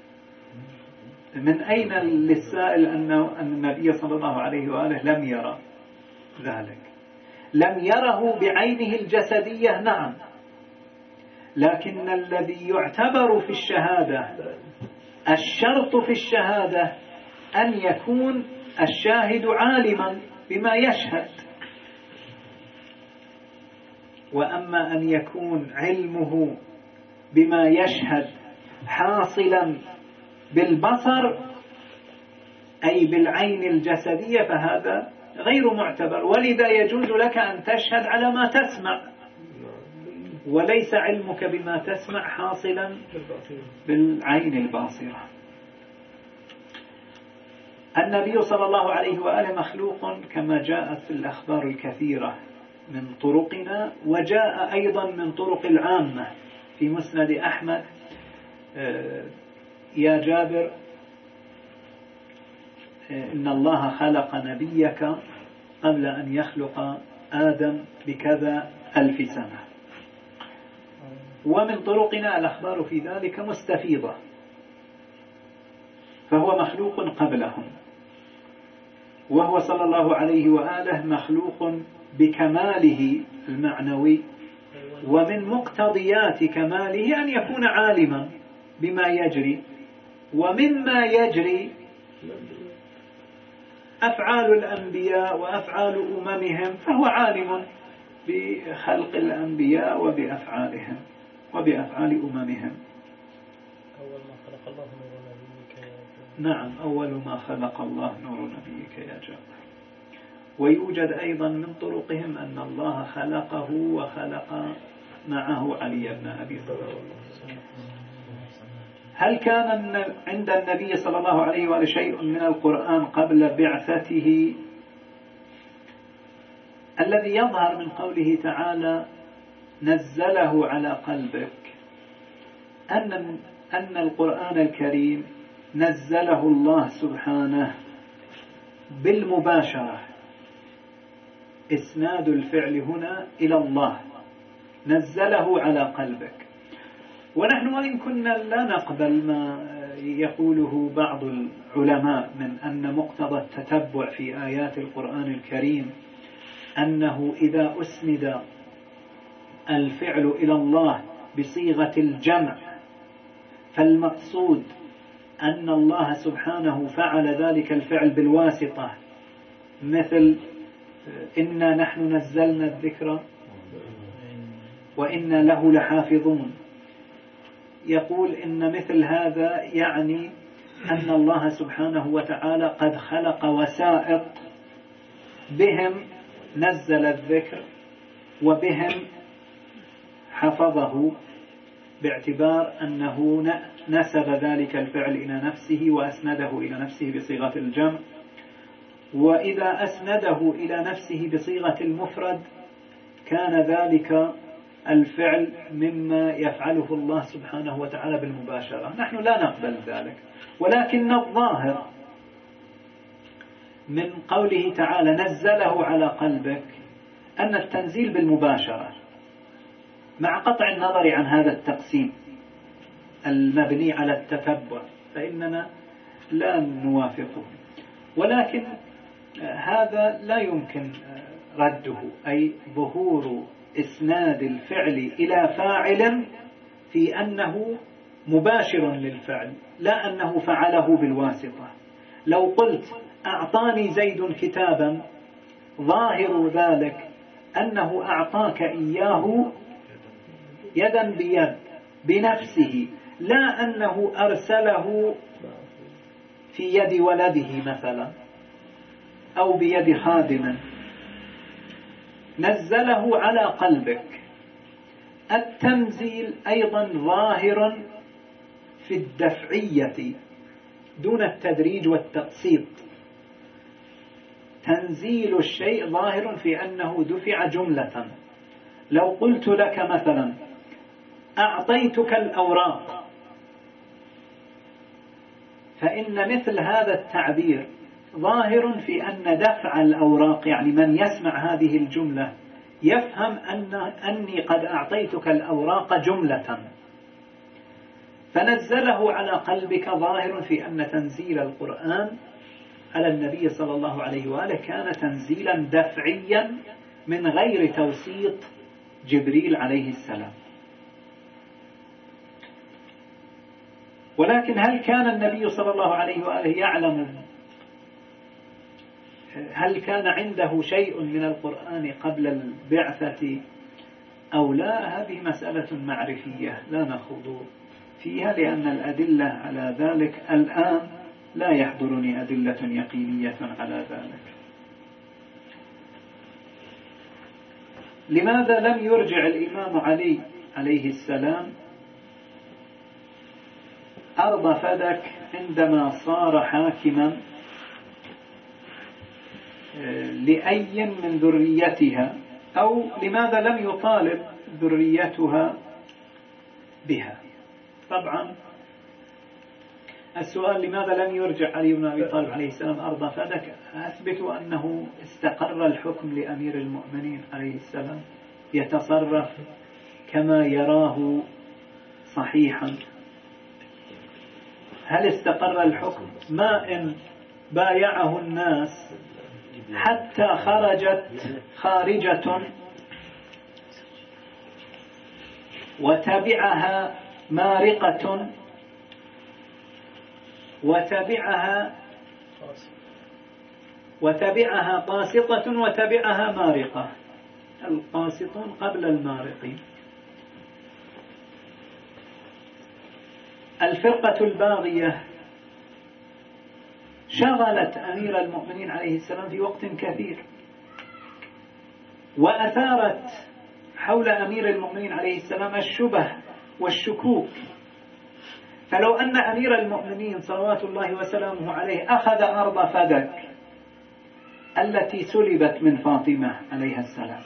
من أين للسائل أن النبي صلى الله عليه وآله لم يرى ذلك؟ لم يره بعينه الجسدية، نعم، لكن الذي يعتبر في الشهادة، الشرط في الشهادة أن يكون الشاهد عالما بما يشهد. وأما أن يكون علمه بما يشهد حاصلا بالبصر أي بالعين الجسدية فهذا غير معتبر، ولذا يجوز لك أن تشهد على ما تسمع، وليس علمك بما تسمع حاصلا بالعين الباصرة. النبي صلى الله عليه وآله مخلوق كما جاءت في الأخبار الكثيرة من طرقنا، وجاء أيضا من طرق العامة في مسند أحمد: يا جابر إن الله خلق نبيك قبل أن يخلق آدم بكذا ألف سنة. ومن طرقنا الأخبار في ذلك مستفيضة، فهو مخلوق قبلهم، وهو صلى الله عليه وآله مخلوق بكماله المعنوي، ومن مقتضيات كماله أن يكون عالما بما يجري، ومما يجري أفعال الأنبياء وأفعال أممهم، فهو عالم بخلق الأنبياء وبأفعالهم وبأفعال أممهم. أول ما خلق الله نور نبيك يا جابر. نعم، أول ما خلق الله نور نبيك يا جابر. ويوجد أيضا من طرقهم أن الله خلقه وخلق معه علي بن أبي طالب. هل كان عند النبي صلى الله عليه وآله شيء من القرآن قبل بعثته؟ الذي يظهر من قوله تعالى نزله على قلبك أن أن القرآن الكريم نزله الله سبحانه بالمباشرة، إسناد الفعل هنا إلى الله، نزله على قلبك. ونحن وإن كنا لا نقبل ما يقوله بعض العلماء من أن مقتضى التتبع في آيات القرآن الكريم أنه إذا أسند الفعل إلى الله بصيغة الجمع فالمقصود أن الله سبحانه فعل ذلك الفعل بالواسطة، مثل إنا نحن نزلنا الذكر وإنا له لحافظون. يقول إن مثل هذا يعني أن الله سبحانه وتعالى قد خلق وسائط بهم نزل الذكر وبهم حفظه، باعتبار أنه نسب ذلك الفعل إلى نفسه وأسنده إلى نفسه بصيغة الجمع. وإذا أسنده إلى نفسه بصيغة المفرد كان ذلك الفعل مما يفعله الله سبحانه وتعالى بالمباشرة. نحن لا نقبل ذلك، ولكن الظاهر من قوله تعالى نزله على قلبك أن التنزيل بالمباشرة، مع قطع النظر عن هذا التقسيم المبني على التتبع فإننا لا نوافقه. ولكن هذا لا يمكن رده، أي ظهور إسناد الفعل إلى فاعل في أنه مباشر للفعل، لا أنه فعله بالواسطة. لو قلت أعطاني زيد كتابا، ظاهر ذلك أنه أعطاك إياه يدا بيد بنفسه، لا أنه أرسله في يد ولده مثلا أو بيد خادم. نزله على قلبك. التنزيل أيضا ظاهر في الدفعية دون التدريج والتقسيط. تنزيل الشيء ظاهر في أنه دفع جملة. لو قلت لك مثلا أعطيتك الأوراق، فإن مثل هذا التعبير ظاهر في أن دفع الأوراق، يعني من يسمع هذه الجملة يفهم أن أني قد أعطيتك الأوراق جملة. فنزله على قلبك ظاهر في أن تنزيل القرآن على النبي صلى الله عليه وآله كان تنزيلا دفعيا من غير توسيط جبريل عليه السلام. ولكن هل كان النبي صلى الله عليه وآله يعلم هل كان عنده شيء من القرآن قبل البعثة أو لا؟ هذه مسألة معرفية لا نخوض فيها، لأن الأدلة على ذلك الآن لا يحضرني أدلة يقينية على ذلك. لماذا لم يرجع الإمام علي عليه السلام أرض فدك عندما صار حاكما لأي من ذريتها، أو لماذا لم يطالب ذريتها بها؟ طبعا السؤال لماذا لم يرجع علي بن أبي طالب عليه السلام أرض فدك، أثبت أنه استقر الحكم لأمير المؤمنين عليه السلام يتصرف كما يراه صحيحا. هل استقر الحكم؟ ما إن بايعه الناس حتى خرجت خارجة وتبعها مارقة وتبعها وتبعها قاسطة وتبعها مارقة، القاسطون قبل المارقين. الفرقة الباغية شغلت أمير المؤمنين عليه السلام في وقت كثير، وأثارت حول أمير المؤمنين عليه السلام الشبه والشكوك. فلو أن أمير المؤمنين صلوات الله وسلامه عليه أخذ أرض فدك التي سلبت من فاطمة عليها السلام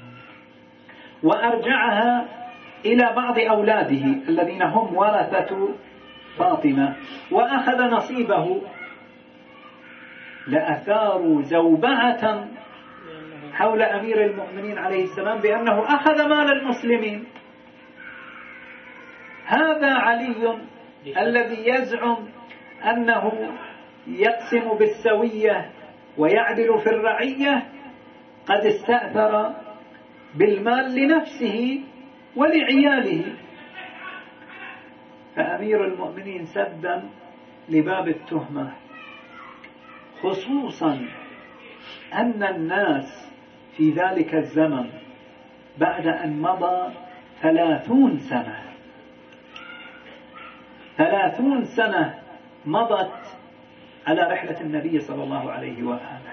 وأرجعها إلى بعض أولاده الذين هم ورثة فاطمة وأخذ نصيبه، لأثاروا زوبعة حول أمير المؤمنين عليه السلام بأنه أخذ مال المسلمين. هذا علي الذي يزعم أنه يقسم بالسوية ويعدل في الرعية قد استأثر بالمال لنفسه ولعياله. فأمير المؤمنين سدا لباب التهمة، خصوصا أن الناس في ذلك الزمن بعد أن مضى ثلاثون سنة ثلاثون سنة مضت على رحلة النبي صلى الله عليه وآله،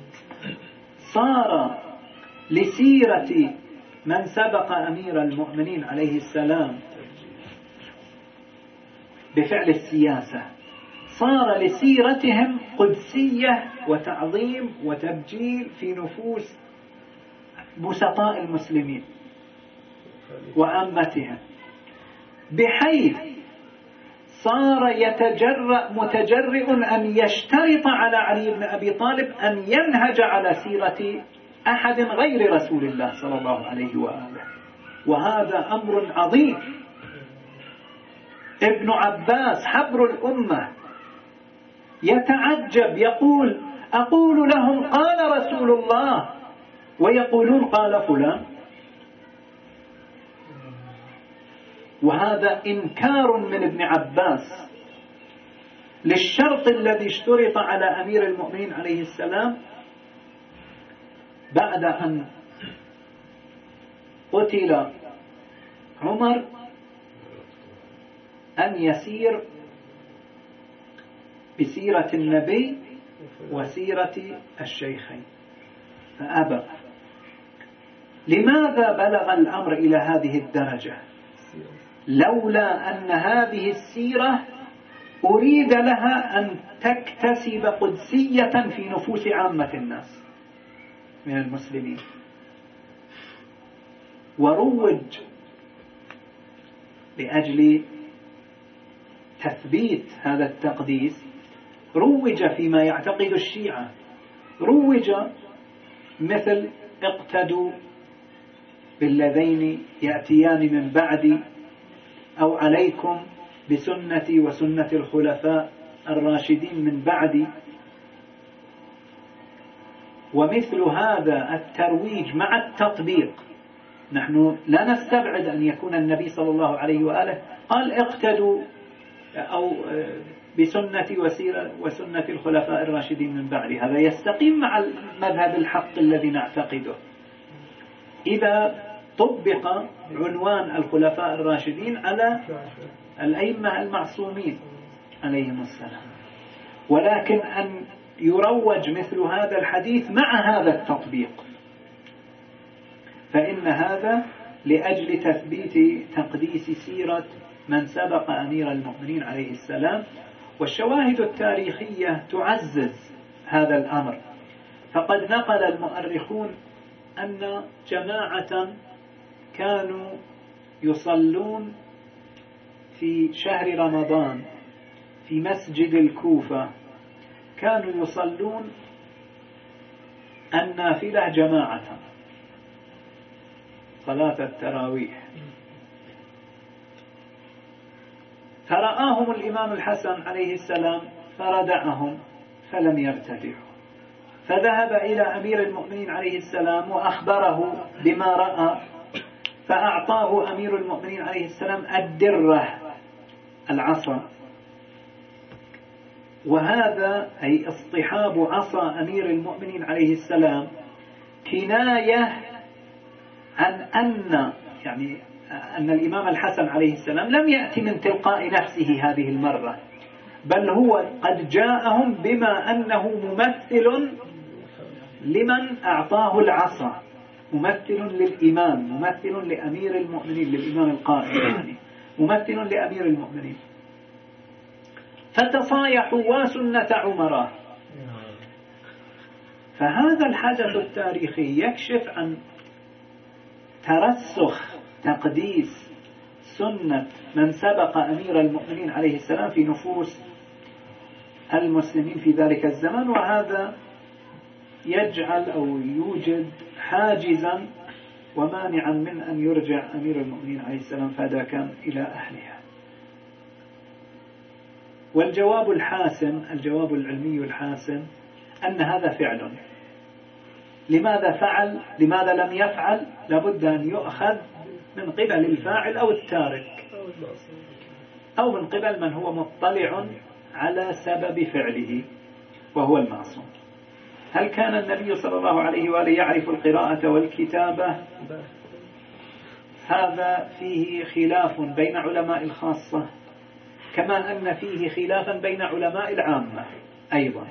صار لسيرة من سبق أمير المؤمنين عليه السلام بفعل السياسة، صار لسيرتهم قدسية وتعظيم وتبجيل في نفوس بسطاء المسلمين وعامتهم، بحيث صار يتجرأ متجرئ أن يشترط على علي بن أبي طالب أن ينهج على سيرة أحد غير رسول الله صلى الله عليه وآله. وهذا أمر عظيم. ابن عباس حبر الأمة يتعجب، يقول: أقول لهم قال رسول الله ويقولون قال فلان. وهذا إنكار من ابن عباس للشرط الذي اشترط على أمير المؤمنين عليه السلام بعد أن قتل عمر أن يسير بسيرة النبي وسيرة الشيخين، فأبى. لماذا بلغ الأمر إلى هذه الدرجة؟ لولا أن هذه السيرة أريد لها أن تكتسب قدسية في نفوس عامة الناس من المسلمين، وروج لأجل تثبيت هذا التقديس، روج فيما يعتقد الشيعة، روج مثل اقتدوا بالذين يأتيان من بعدي، أو عليكم بسنتي وسنة الخلفاء الراشدين من بعدي. ومثل هذا الترويج مع التطبيق، نحن لا نستبعد أن يكون النبي صلى الله عليه وآله قال اقتدوا أو بسنة وسيرة وسنة الخلفاء الراشدين من بعد. هذا يستقيم مع المذهب الحق الذي نعتقده إذا طبق عنوان الخلفاء الراشدين على الأئمة المعصومين عليهم السلام. ولكن أن يروج مثل هذا الحديث مع هذا التطبيق، فإن هذا لأجل تثبيت تقديس سيرة من سبق أمير المؤمنين عليه السلام. والشواهد التاريخية تعزز هذا الأمر، فقد نقل المؤرخون أن جماعة كانوا يصلون في شهر رمضان في مسجد الكوفة، كانوا يصلون النافلة جماعة صلاة التراويح، فرآهم الإمام الحسن عليه السلام فردعهم فلم يرتدعوا، فذهب إلى أمير المؤمنين عليه السلام وأخبره بما رأى، فأعطاه أمير المؤمنين عليه السلام الدرة العصا. وهذا أي اصطحاب عصا أمير المؤمنين عليه السلام كناية عن أن يعني أن الإمام الحسن عليه السلام لم يأتي من تلقاء نفسه هذه المرة، بل هو قد جاءهم بما أنه ممثل لمن أعطاه العصا، ممثل للإمام، ممثل لأمير المؤمنين، للإمام القائم يعني ممثل لأمير المؤمنين. فتصايحوا وسنة عمره. فهذا الحدث التاريخي يكشف عن ترسخ تقديس سنة من سبق أمير المؤمنين عليه السلام في نفوس المسلمين في ذلك الزمان، وهذا يجعل أو يوجد حاجزا ومانعا من أن يرجع أمير المؤمنين عليه السلام فداكا إلى أهلها. والجواب الحاسم، الجواب العلمي الحاسم، أن هذا فعل. لماذا فعل؟ لماذا لم يفعل؟ لابد أن يؤخذ من قبل الفاعل أو التارك، أو من قبل من هو مطلع على سبب فعله وهو المعصوم. هل كان النبي صلى الله عليه وآله يعرف القراءة والكتابة؟ هذا فيه خلاف بين علماء الخاصة، كما أن فيه خلافا بين علماء العامة أيضا.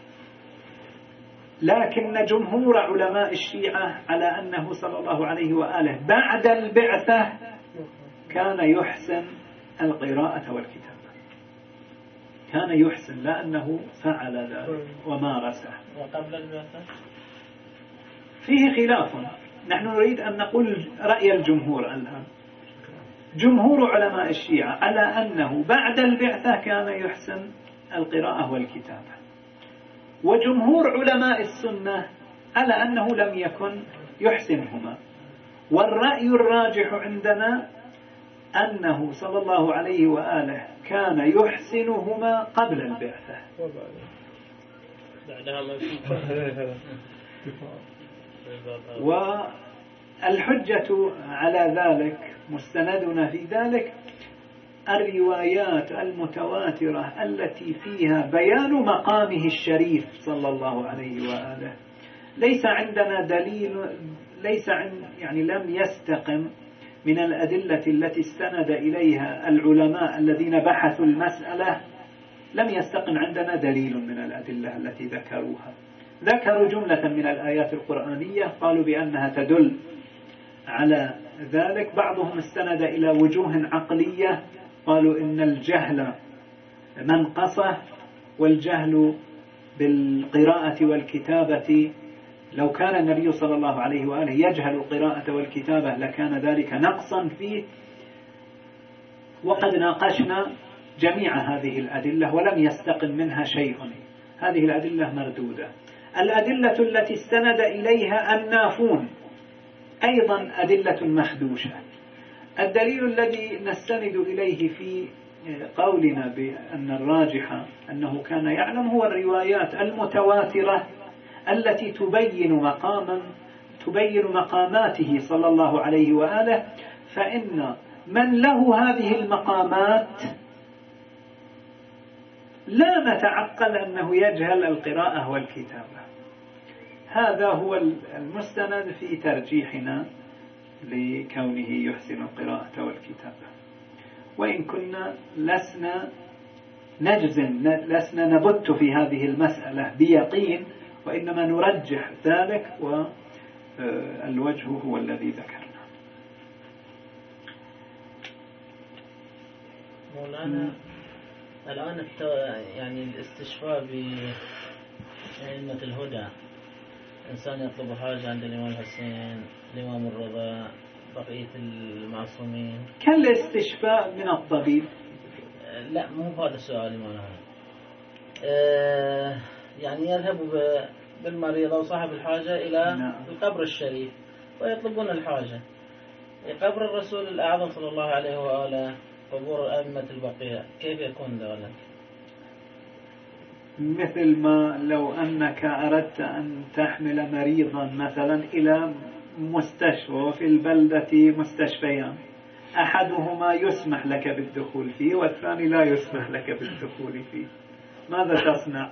لكن جمهور علماء الشيعة على أنه صلى الله عليه وآله بعد البعثة كان يحسن القراءة والكتابة، كان يحسن لأنه فعل ذلك ومارسه. وقبل البعثة فيه خلاف، نحن نريد أن نقول رأي الجمهور الآن. جمهور علماء الشيعة على أنه بعد البعثة كان يحسن القراءة والكتابة، وجمهور علماء السنة على أنه لم يكن يحسنهما. والرأي الراجح عندنا أنه صلى الله عليه وآله كان يحسنهما قبل البعثة. والحجة على ذلك مستندنا في ذلك الروايات المتواترة التي فيها بيان مقامه الشريف صلى الله عليه وآله. ليس عندنا دليل، ليس عند يعني لم يستقم من الأدلة التي استند إليها العلماء الذين بحثوا المسألة، لم يستقم عندنا دليل من الأدلة التي ذكروها. ذكروا جملة من الآيات القرآنية قالوا بأنها تدل على ذلك. بعضهم استند إلى وجوه عقلية، قالوا إن الجهل منقصة، والجهل بالقراءة والكتابة لو كان النبي صلى الله عليه وآله يجهل القراءة والكتابة لكان ذلك نقصا فيه. وقد ناقشنا جميع هذه الأدلة ولم يستقم منها شيء، هذه الأدلة مردودة. الأدلة التي استند إليها النافون أيضا أدلة مخدوشة. الدليل الذي نستند إليه في قولنا بأن الراجح أنه كان يعلم هو الروايات المتواترة التي تبين مقاما تبين مقاماته صلى الله عليه وآله. فإن من له هذه المقامات لا نتعقل أنه يجهل القراءة والكتابة. هذا هو المستند في ترجيحنا لكونه يحسن القراءة والكتابة، وإن كنا لسنا نجزم، لسنا نبت في هذه المسألة بيقين، وإنما نرجح ذلك، والوجه هو الذي ذكرنا. مولانا الآن يعني الاستشفاء بأئمة الهدى، إنسان يطلب حاجة عند الإمام الحسين، الإمام الرضا، بقية المعصومين، كالاستشفاء من الطبيب. لا مو هذا السؤال مولانا. أه يعني يذهب بالمريض أو صاحب الحاجة إلى نعم. القبر الشريف ويطلبون الحاجة. قبر الرسول الأعظم صلى الله عليه وآله، قبور أئمة البقيع، كيف يكون ذلك؟ مثل ما لو أنك أردت أن تحمل مريضا مثلا إلى مستشفى، في البلدة مستشفيان، أحدهما يسمح لك بالدخول فيه والثاني لا يسمح لك بالدخول فيه، ماذا تصنع؟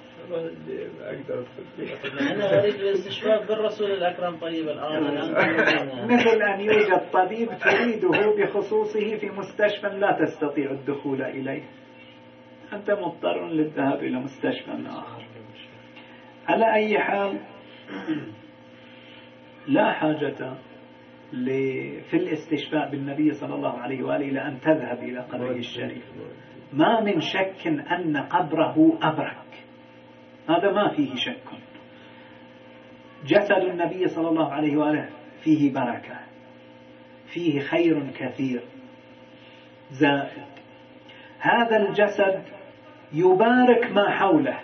أنا أريد الاستشفاء بالرسول الأكرم. طيب الآن مثل أن يوجد طبيب تريده بخصوصه في مستشفى لا تستطيع الدخول إليه، أنت مضطر للذهاب إلى مستشفى آخر. على أي حال لا حاجة في الاستشفاء بالنبي صلى الله عليه وآله إلى أن تذهب إلى قبره الشريف. ما من شك أن قبره أبرك، هذا ما فيه شك. جسد النبي صلى الله عليه وآله فيه بركة، فيه خير كثير زائد. هذا الجسد يبارك ما حوله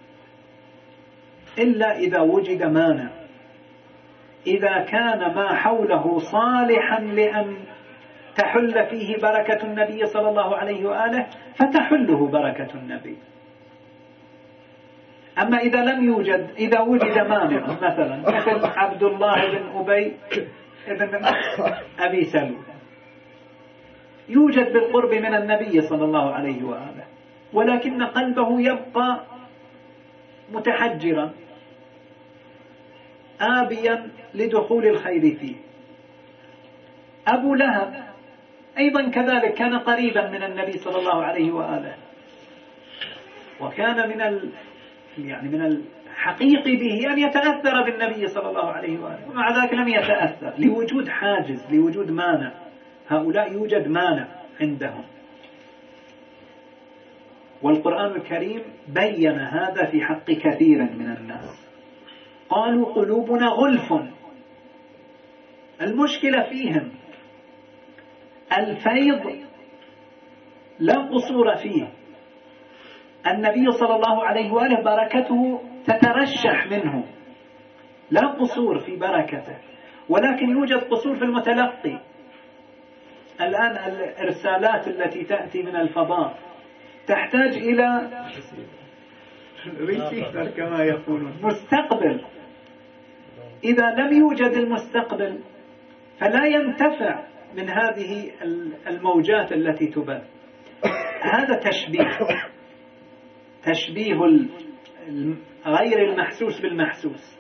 إلا إذا وجد مانع. إذا كان ما حوله صالحا لأن تحل فيه بركة النبي صلى الله عليه وآله فتحله بركة النبي. أما إذا لم يوجد، إذا وجد مانع مثلا مثل عبد الله بن أبي بن أبي سلول، يوجد بالقرب من النبي صلى الله عليه وآله، ولكن قلبه يبقى متحجرا آبيا لدخول الخير فيه. أبو لهب أيضا كذلك كان قريبا من النبي صلى الله عليه وآله، وكان من ال يعني من الحقيق به أن يتأثر بالنبي صلى الله عليه وآله، ومع ذلك لم يتأثر لوجود حاجز، لوجود مانع. هؤلاء يوجد مانع عندهم، والقرآن الكريم بين هذا في حق كثير من الناس. قالوا قلوبنا غلف، المشكلة فيهم. الفيض لا قصور فيه، النبي صلى الله عليه وآله بركته تترشح منه، لا قصور في بركته، ولكن يوجد قصور في المتلقي. الآن الإرسالات التي تأتي من الفضاء تحتاج إلى ريسيفر كما يقولون، مستقبل. إذا لم يوجد المستقبل فلا ينتفع من هذه الموجات التي تبث. هذا تشبيه تشبيه غير المحسوس بالمحسوس.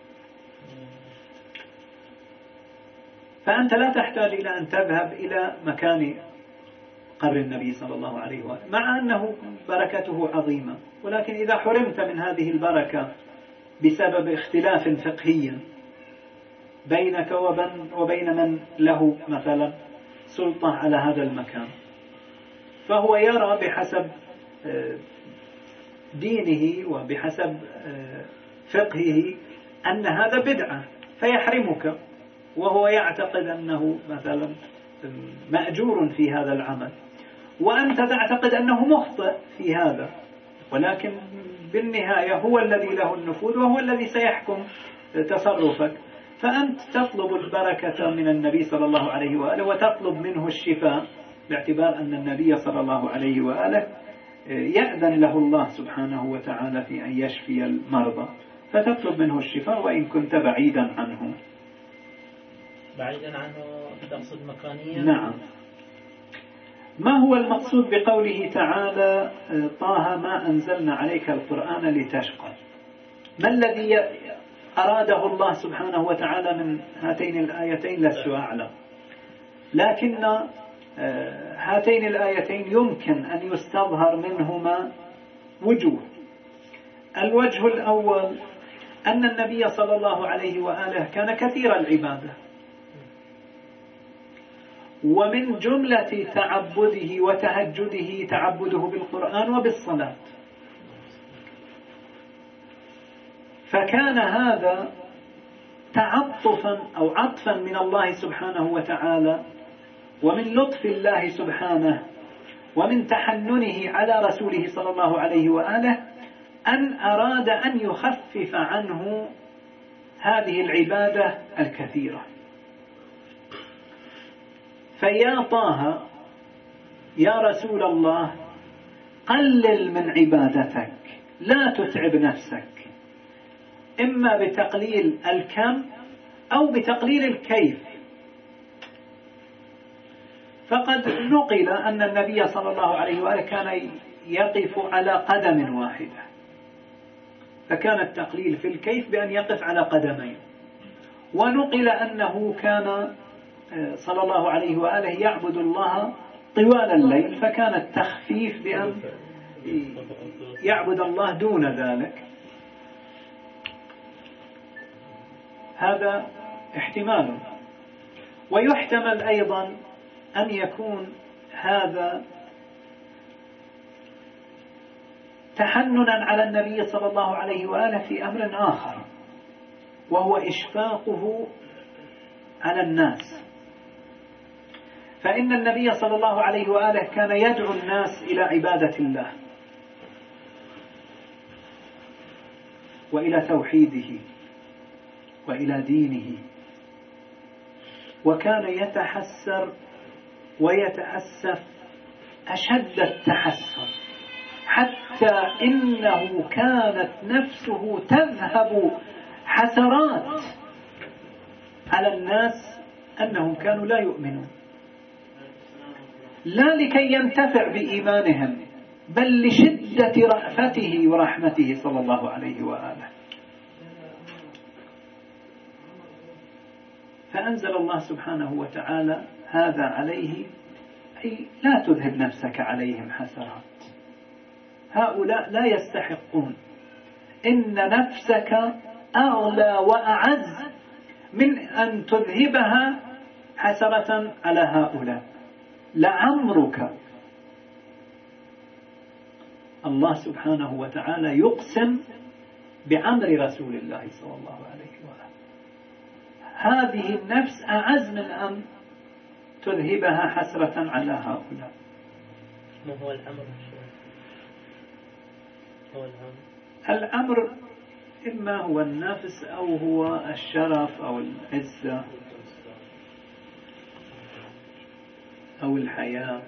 فأنت لا تحتاج إلى أن تذهب إلى مكان قبر النبي صلى الله عليه وآله، مع أنه بركته عظيمة، ولكن إذا حرمت من هذه البركة بسبب اختلاف فقهي بينك وبين من له مثلا سلطة على هذا المكان، فهو يرى بحسب دينه وبحسب فقهه أن هذا بدعة فيحرمك، وهو يعتقد أنه مثلا مأجور في هذا العمل، وأنت تعتقد أنه مخطئ في هذا، ولكن بالنهاية هو الذي له النفوذ وهو الذي سيحكم تصرفك. فأنت تطلب البركة من النبي صلى الله عليه وآله وتطلب منه الشفاء، باعتبار أن النبي صلى الله عليه وآله يأذن له الله سبحانه وتعالى في أن يشفي المرضى، فتطلب منه الشفاء وإن كنت بعيدا عنه. بعيدا عنه تقصد مكانيا؟ نعم. ما هو المقصود بقوله تعالى طه ما أنزلنا عليك القرآن لتشقى؟ ما الذي أراده الله سبحانه وتعالى من هاتين الآيتين لست أعلم، لكن هاتين الآيتين يمكن أن يستظهر منهما وجوه. الوجه الأول أن النبي صلى الله عليه وآله كان كثير العبادة، ومن جملة تعبده وتهجده تعبده بالقرآن وبالصلاة، فكان هذا تعطفا أو عطفا من الله سبحانه وتعالى، ومن لطف الله سبحانه، ومن تحننه على رسوله صلى الله عليه وآله، أن أراد أن يخفف عنه هذه العبادة الكثيرة. فيا طه يا رسول الله قلل من عبادتك، لا تتعب نفسك، إما بتقليل الكم أو بتقليل الكيف. فقد نقل أن النبي صلى الله عليه وآله كان يقف على قدم واحدة، فكان التقليل في الكيف بأن يقف على قدمين. ونقل أنه كان صلى الله عليه وآله يعبد الله طوال الليل، فكان التخفيف بأن يعبد الله دون ذلك. هذا احتمال. ويحتمل أيضا أن يكون هذا تحننا على النبي صلى الله عليه وآله في أمر آخر، وهو إشفاقه على الناس. فإن النبي صلى الله عليه وآله كان يدعو الناس إلى عبادة الله وإلى توحيده وإلى دينه، وكان يتحسر ويتأسف أشد التحسر، حتى إنه كانت نفسه تذهب حسرات على الناس أنهم كانوا لا يؤمنون، لا لكي ينتفع بإيمانهم، بل لشدة رأفته ورحمته صلى الله عليه وآله. فأنزل الله سبحانه وتعالى هذا عليه، أي لا تذهب نفسك عليهم حسرات، هؤلاء لا يستحقون، إن نفسك أغلى وأعز من أن تذهبها حسرة على هؤلاء، لعمرك. الله سبحانه وتعالى يقسم بعمر رسول الله صلى الله عليه وآله، هذه النفس أعز من أن تذهبها حسرة على هؤلاء. ما هو الأمر؟ هو الأمر الأمر إما هو النفس أو هو الشرف أو العزة أو الحياة.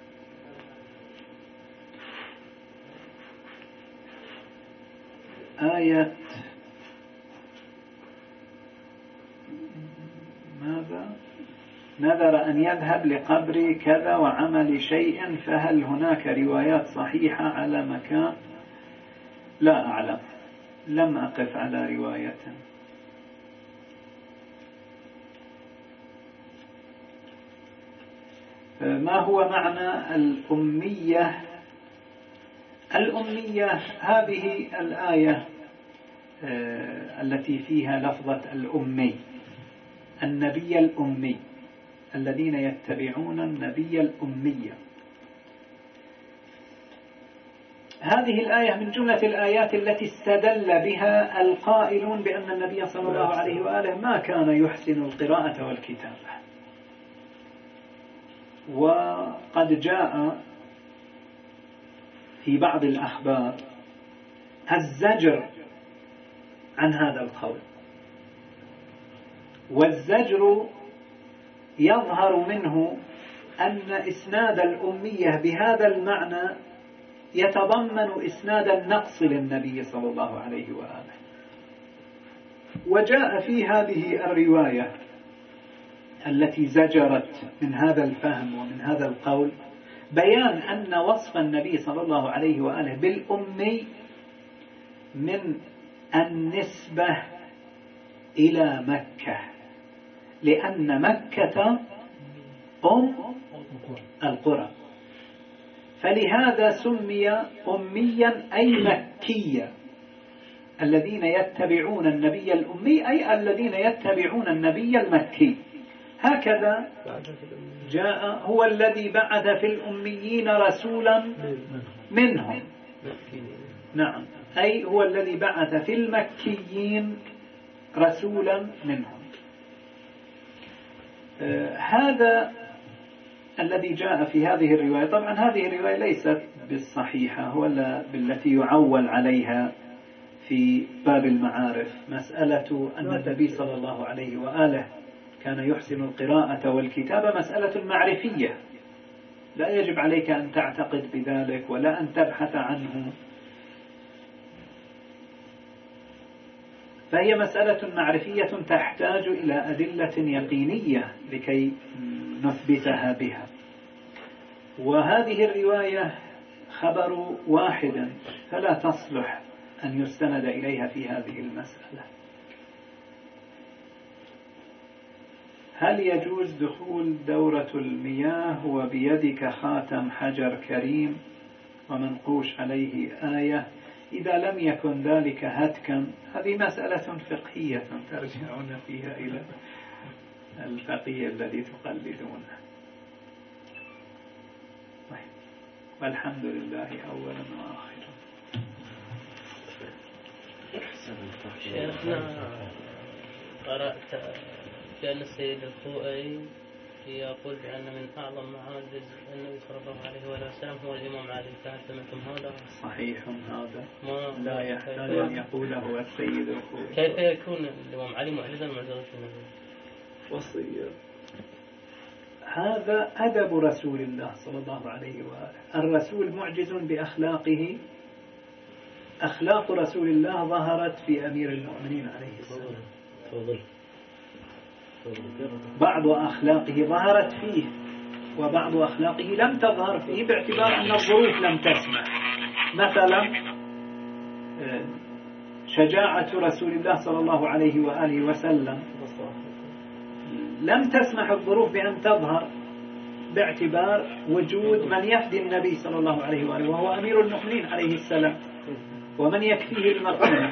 آية ماذا؟ نذر أن يذهب لقبر كذا وعمل شيء، فهل هناك روايات صحيحة على مكان؟ لا أعلم، لم أقف على رواية. ما هو معنى الأمية؟ الأمية هذه الآية التي فيها لفظة الأمي، النبي الأمي، الذين يتبعون النبي الأمي. هذه الآية من جملة الآيات التي استدل بها القائلون بأن النبي صلى الله عليه وآله ما كان يحسن القراءة والكتابة. وقد جاء في بعض الأخبار الزجر عن هذا القول، والزجر يظهر منه أن إسناد الأمية بهذا المعنى يتضمن إسناد النقص للنبي صلى الله عليه وآله. وجاء في هذه الرواية التي زجرت من هذا الفهم ومن هذا القول بيان أن وصف النبي صلى الله عليه وآله بالأمي من النسبة إلى مكة، لأن مكة أم القرى، فلهذا سمي أميا أي مكيا. الذين يتبعون النبي الأمي أي الذين يتبعون النبي المكي. هكذا جاء هو الذي بعث في الأميين رسولا منهم. نعم، أي هو الذي بعث في المكيين رسولا منهم. آه هذا الذي جاء في هذه الرواية. طبعا هذه الرواية ليست بالصحيحة ولا بالتي يعول عليها في باب المعارف، مسألة أن النبي صلى الله عليه وآله كان يحسن القراءة والكتابة مسألة معرفية، لا يجب عليك أن تعتقد بذلك ولا أن تبحث عنه، فهي مسألة معرفية تحتاج إلى أدلة يقينية لكي نثبتها بها. وهذه الرواية خبر واحد فلا تصلح أن يستند إليها في هذه المسألة. هل يجوز دخول دورة المياه وبيدك خاتم حجر كريم ومنقوش عليه آية إذا لم يكن ذلك هتكا؟ هذه مسألة فقهية ترجعون فيها إلى الفقيه الذي تقلدونه. والحمد لله أولا وآخرا. شيخنا قرأت كان السيد الخوئي يقول بأن من أعظم معاجز النبي صلى الله عليه وسلم هو الإمام علي، فهل سمعتم هذا؟ صحيح هذا، لا يحتاج أن يقوله هو السيد الخوئي. كيف يكون الإمام علي معجزا معجزة النبي؟ وصية. هذا أدب رسول الله صلى الله عليه وآله. الرسول معجز بأخلاقه. أخلاق رسول الله ظهرت في أمير المؤمنين عليه السلام، بعض أخلاقه ظهرت فيه وبعض أخلاقه لم تظهر فيه باعتبار أن الظروف لم تسمح. مثلا شجاعة رسول الله صلى الله عليه وآله وسلم لم تسمح الظروف بأن تظهر باعتبار وجود من يفدي النبي صلى الله عليه وآله وهو أمير المؤمنين عليه السلام ومن يكفيه المقام،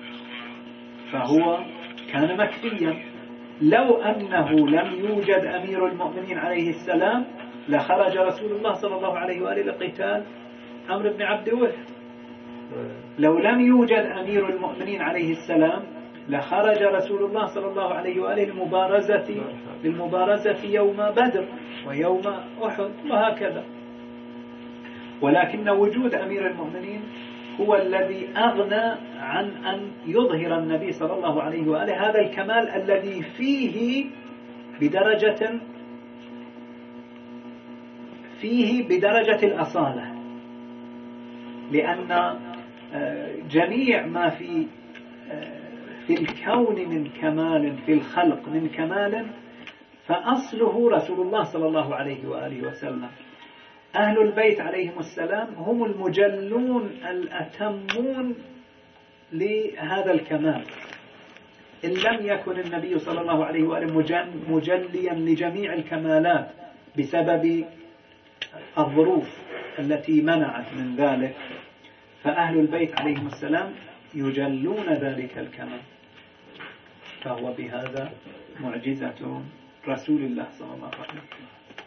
فهو كان مكفيا. لو أنه لم يوجد أمير المؤمنين عليه السلام لخرج رسول الله صلى الله عليه وآله لقتال عمرو بن عبد الوهاب. لو لم يوجد أمير المؤمنين عليه السلام لخرج رسول الله صلى الله عليه وآله للمبارزة للمبارزة يوم بدر ويوم أحد وهكذا. ولكن وجود أمير المؤمنين هو الذي أغنى عن أن يظهر النبي صلى الله عليه وآله هذا الكمال الذي فيه بدرجة فيه بدرجة الأصالة، لأن جميع ما في في الكون من كمال، في الخلق من كمال، فأصله رسول الله صلى الله عليه وآله وسلم. أهل البيت عليهم السلام هم المجلون الأتمون لهذا الكمال. إن لم يكن النبي صلى الله عليه وآله مجليا لجميع الكمالات بسبب الظروف التي منعت من ذلك، فأهل البيت عليهم السلام يجلون ذلك الكمال، فهو بهذا معجزة رسول الله صلى الله عليه وسلم.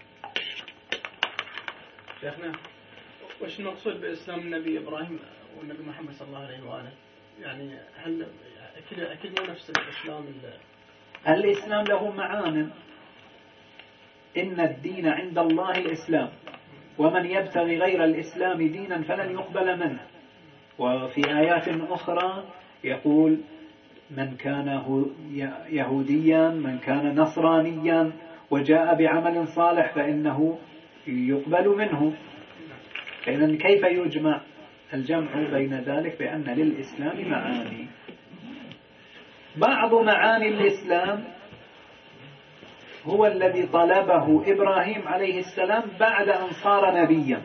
شيخنا، وش المقصود بإسلام النبي إبراهيم والنبي محمد صلى الله عليه وآله؟ يعني هل أكيد أكيد مو نفس الإسلام؟ الإسلام له معان. إن الدين عند الله الإسلام ومن يبتغي غير الإسلام دينا فلن يقبل منه. وفي آيات أخرى يقول من كان يهوديا من كان نصرانيا وجاء بعمل صالح فإنه يقبل منه. فإذن كيف يجمع الجمع بين ذلك؟ بأن للإسلام معاني. بعض معاني الإسلام هو الذي طلبه إبراهيم عليه السلام بعد أن صار نبيا.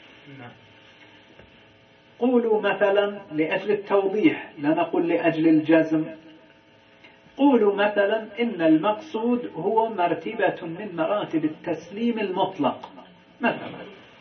قولوا مثلا لأجل التوضيح، لا نقول لأجل الجزم، قولوا مثلا إن المقصود هو مرتبة من مراتب التسليم المطلق مثلا،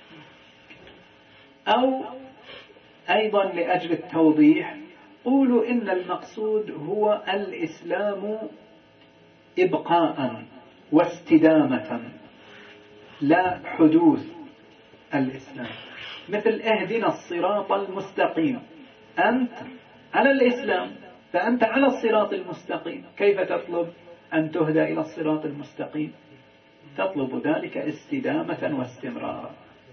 أو أيضا لأجل التوضيح قولوا إن المقصود هو الإسلام إبقاء واستدامة لا حدوث الإسلام. مثل اهدنا الصراط المستقيم، أنت على الإسلام فأنت على الصراط المستقيم، كيف تطلب أن تهدى إلى الصراط المستقيم؟ تطلب ذلك استدامة واستمرارا.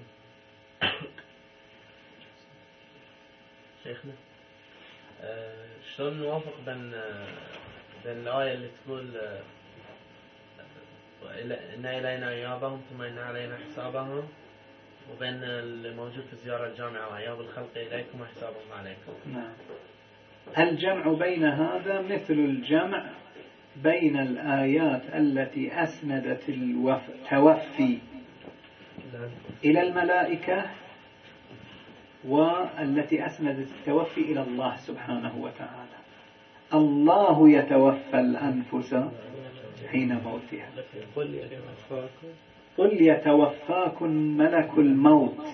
شيخنا شلون نوافق بين بين الآية اللي تقول إن إلينا إيابهم ثم إن علينا حسابهم، وبين الموجود في الزيارة الجامعة وإياب الخلق إليكم وحسابهم عليكم؟ نعم. الجمع بين هذا مثل الجمع بين الآيات التي أسندت التوفي إلى الملائكة والتي أسندت التوفي إلى الله سبحانه وتعالى. الله يتوفى الأنفس حين موتها، قل يتوفاكم ملك الموت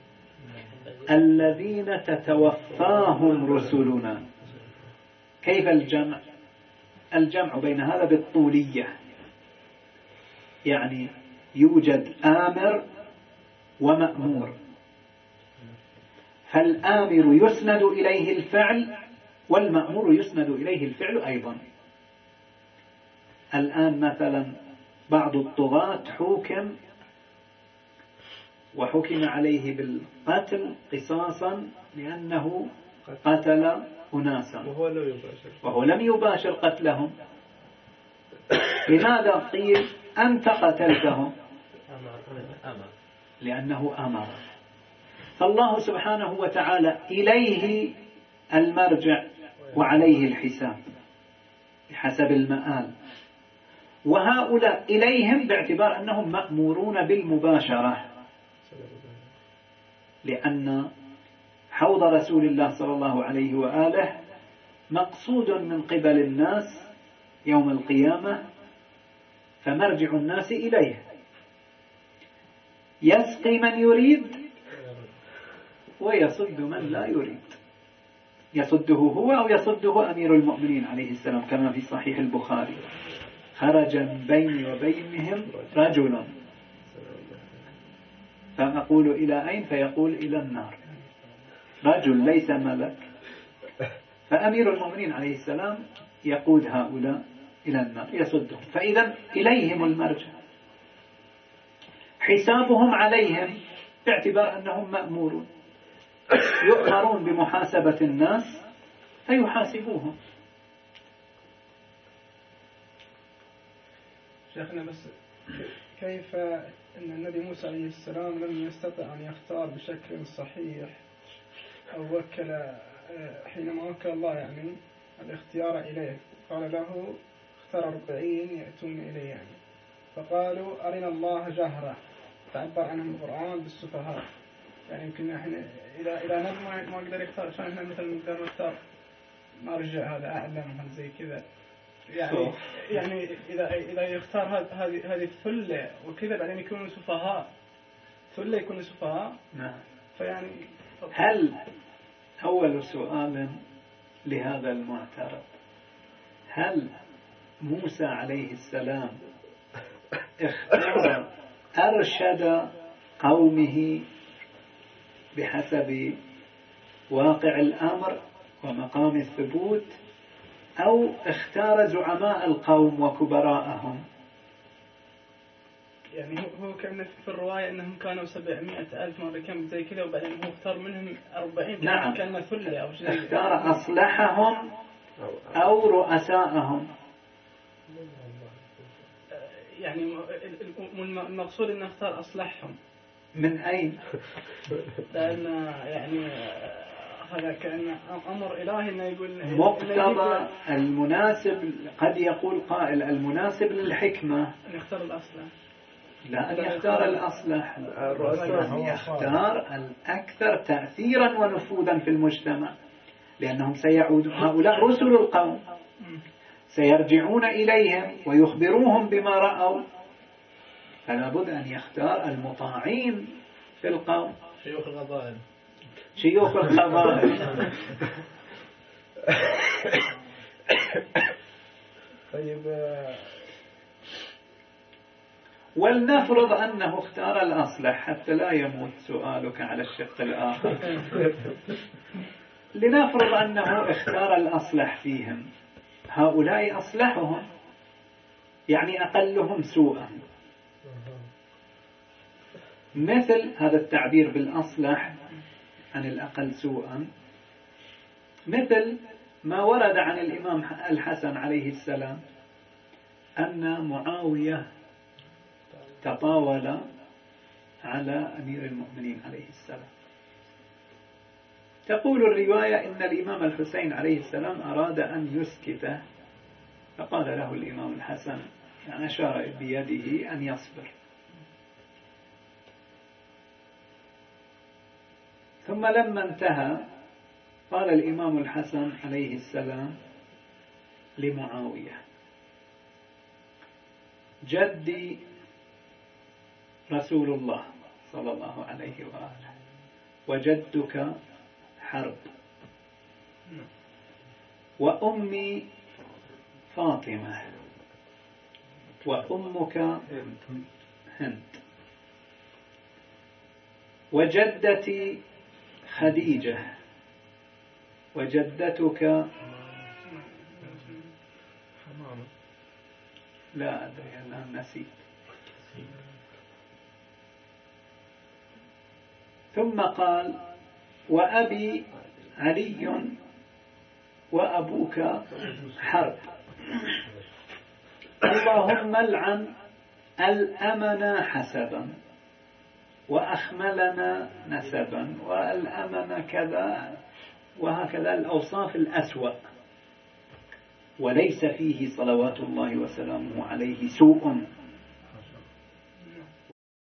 الذين تتوفاهم رسلنا. كيف الجمع؟ الجمع بين هذا بالطولية، يعني يوجد آمر ومأمور، فالآمر يسند إليه الفعل والمأمور يسند إليه الفعل أيضا. الآن مثلا بعض الطغاة حكم وحكم عليه بالقتل قصاصا لأنه قتل أناسا وهو لم يباشر قتلهم. لماذا قيل أنت قتلتهم؟ لأنه أمر. فالله سبحانه وتعالى إليه المرجع وعليه الحساب بحسب المآل، وهؤلاء إليهم باعتبار أنهم مأمورون بالمباشرة، لأن حوض رسول الله صلى الله عليه وآله مقصود من قبل الناس يوم القيامة، فمرجع الناس إليه، يسقي من يريد ويصد من لا يريد، يصده هو أو يصده أمير المؤمنين عليه السلام، كما في صحيح البخاري: خرج من بيني وبينهم رجل فأقول إلى أين؟ فيقول إلى النار. رجل ليس ملك، فأمير المؤمنين عليه السلام يقود هؤلاء إلى النار يصدهم، فإذا إليهم المرجع. حسابهم عليهم باعتبار أنهم مأمورون، يؤمرون بمحاسبة الناس فيحاسبوهم. شيخنا بس كيف أن النبي موسى عليه السلام لم يستطع أن يختار بشكل صحيح، أو وكل حينما وكل الله يعني الاختيار إليه، قال له اختار أربعين يأتون إليه يعني، فقالوا أرنا الله جهرة، تعبر عنهم القرآن بالسفهاء. يعني يمكن احنا إذا إذا نبي ما قدر يختار، عشان احنا مثلا نقدر نختار مرجع هذا أعلم زي كذا. يعني يعني إذا إذا يختار هذه هذه الثلة وكذا بعدين يكونوا سفهاء، ثلة يكونوا سفهاء. نعم. فيعني هل أول سؤال لهذا المعترض: هل موسى عليه السلام اختار أرشد قومه بحسب واقع الأمر ومقام الثبوت، أو اختار زعماء القوم وكبراءهم؟ يعني هو كان في الرواية أنهم كانوا سبعمائة ألف مرة كم زي كذا، وبعدين هو اختار منهم أربعين. نعم. كان ثلة أو شيء. اختار أصلحهم أو رؤساءهم. يعني المقصود أنه اختار أصلحهم. من أين؟ لأن يعني هذا كأنه أمر إلهي إنه يقول مقتضى المناسب. قد يقول قائل المناسب للحكمة أن يختار الأصلح، لا أن يختار الأصلح، أن يختار الأكثر تأثيرا ونفوذا في المجتمع، لأنهم سيعودون، هؤلاء رسل القوم سيرجعون إليهم ويخبروهم بما رأوا، فلا بد أن يختار المطاعين في القوم، شيوخ القبائل شيوخ القبائل. طيب، ولنفرض أنه اختار الأصلح حتى لا يموت سؤالك على الشق الآخر. لنفرض أنه اختار الأصلح فيهم، هؤلاء أصلحهم يعني أقلهم سوءا، مثل هذا التعبير بالأصلح عن الأقل سوءا، مثل ما ورد عن الإمام الحسن عليه السلام أن معاوية تطاول على أمير المؤمنين عليه السلام. تقول الرواية إن الإمام الحسين عليه السلام أراد أن يسكته، فقال له الإمام الحسن، يعني أشار بيده أن يصبر. ثم لما انتهى قال الإمام الحسن عليه السلام لمعاوية: جدي رسول الله صلى الله عليه وآله، وجدك حرب، وأمي فاطمة، وأمك هند، وجدتي خديجة، وجدتك لا أدري الآن نسيت. ثم قال: وأبي علي وأبوك حرب، اللهم العن الأمن حسبا وأخملنا نسبا والأمن كذا، وهكذا الأوصاف الأسوأ، وليس فيه صلوات الله وسلامه عليه سوء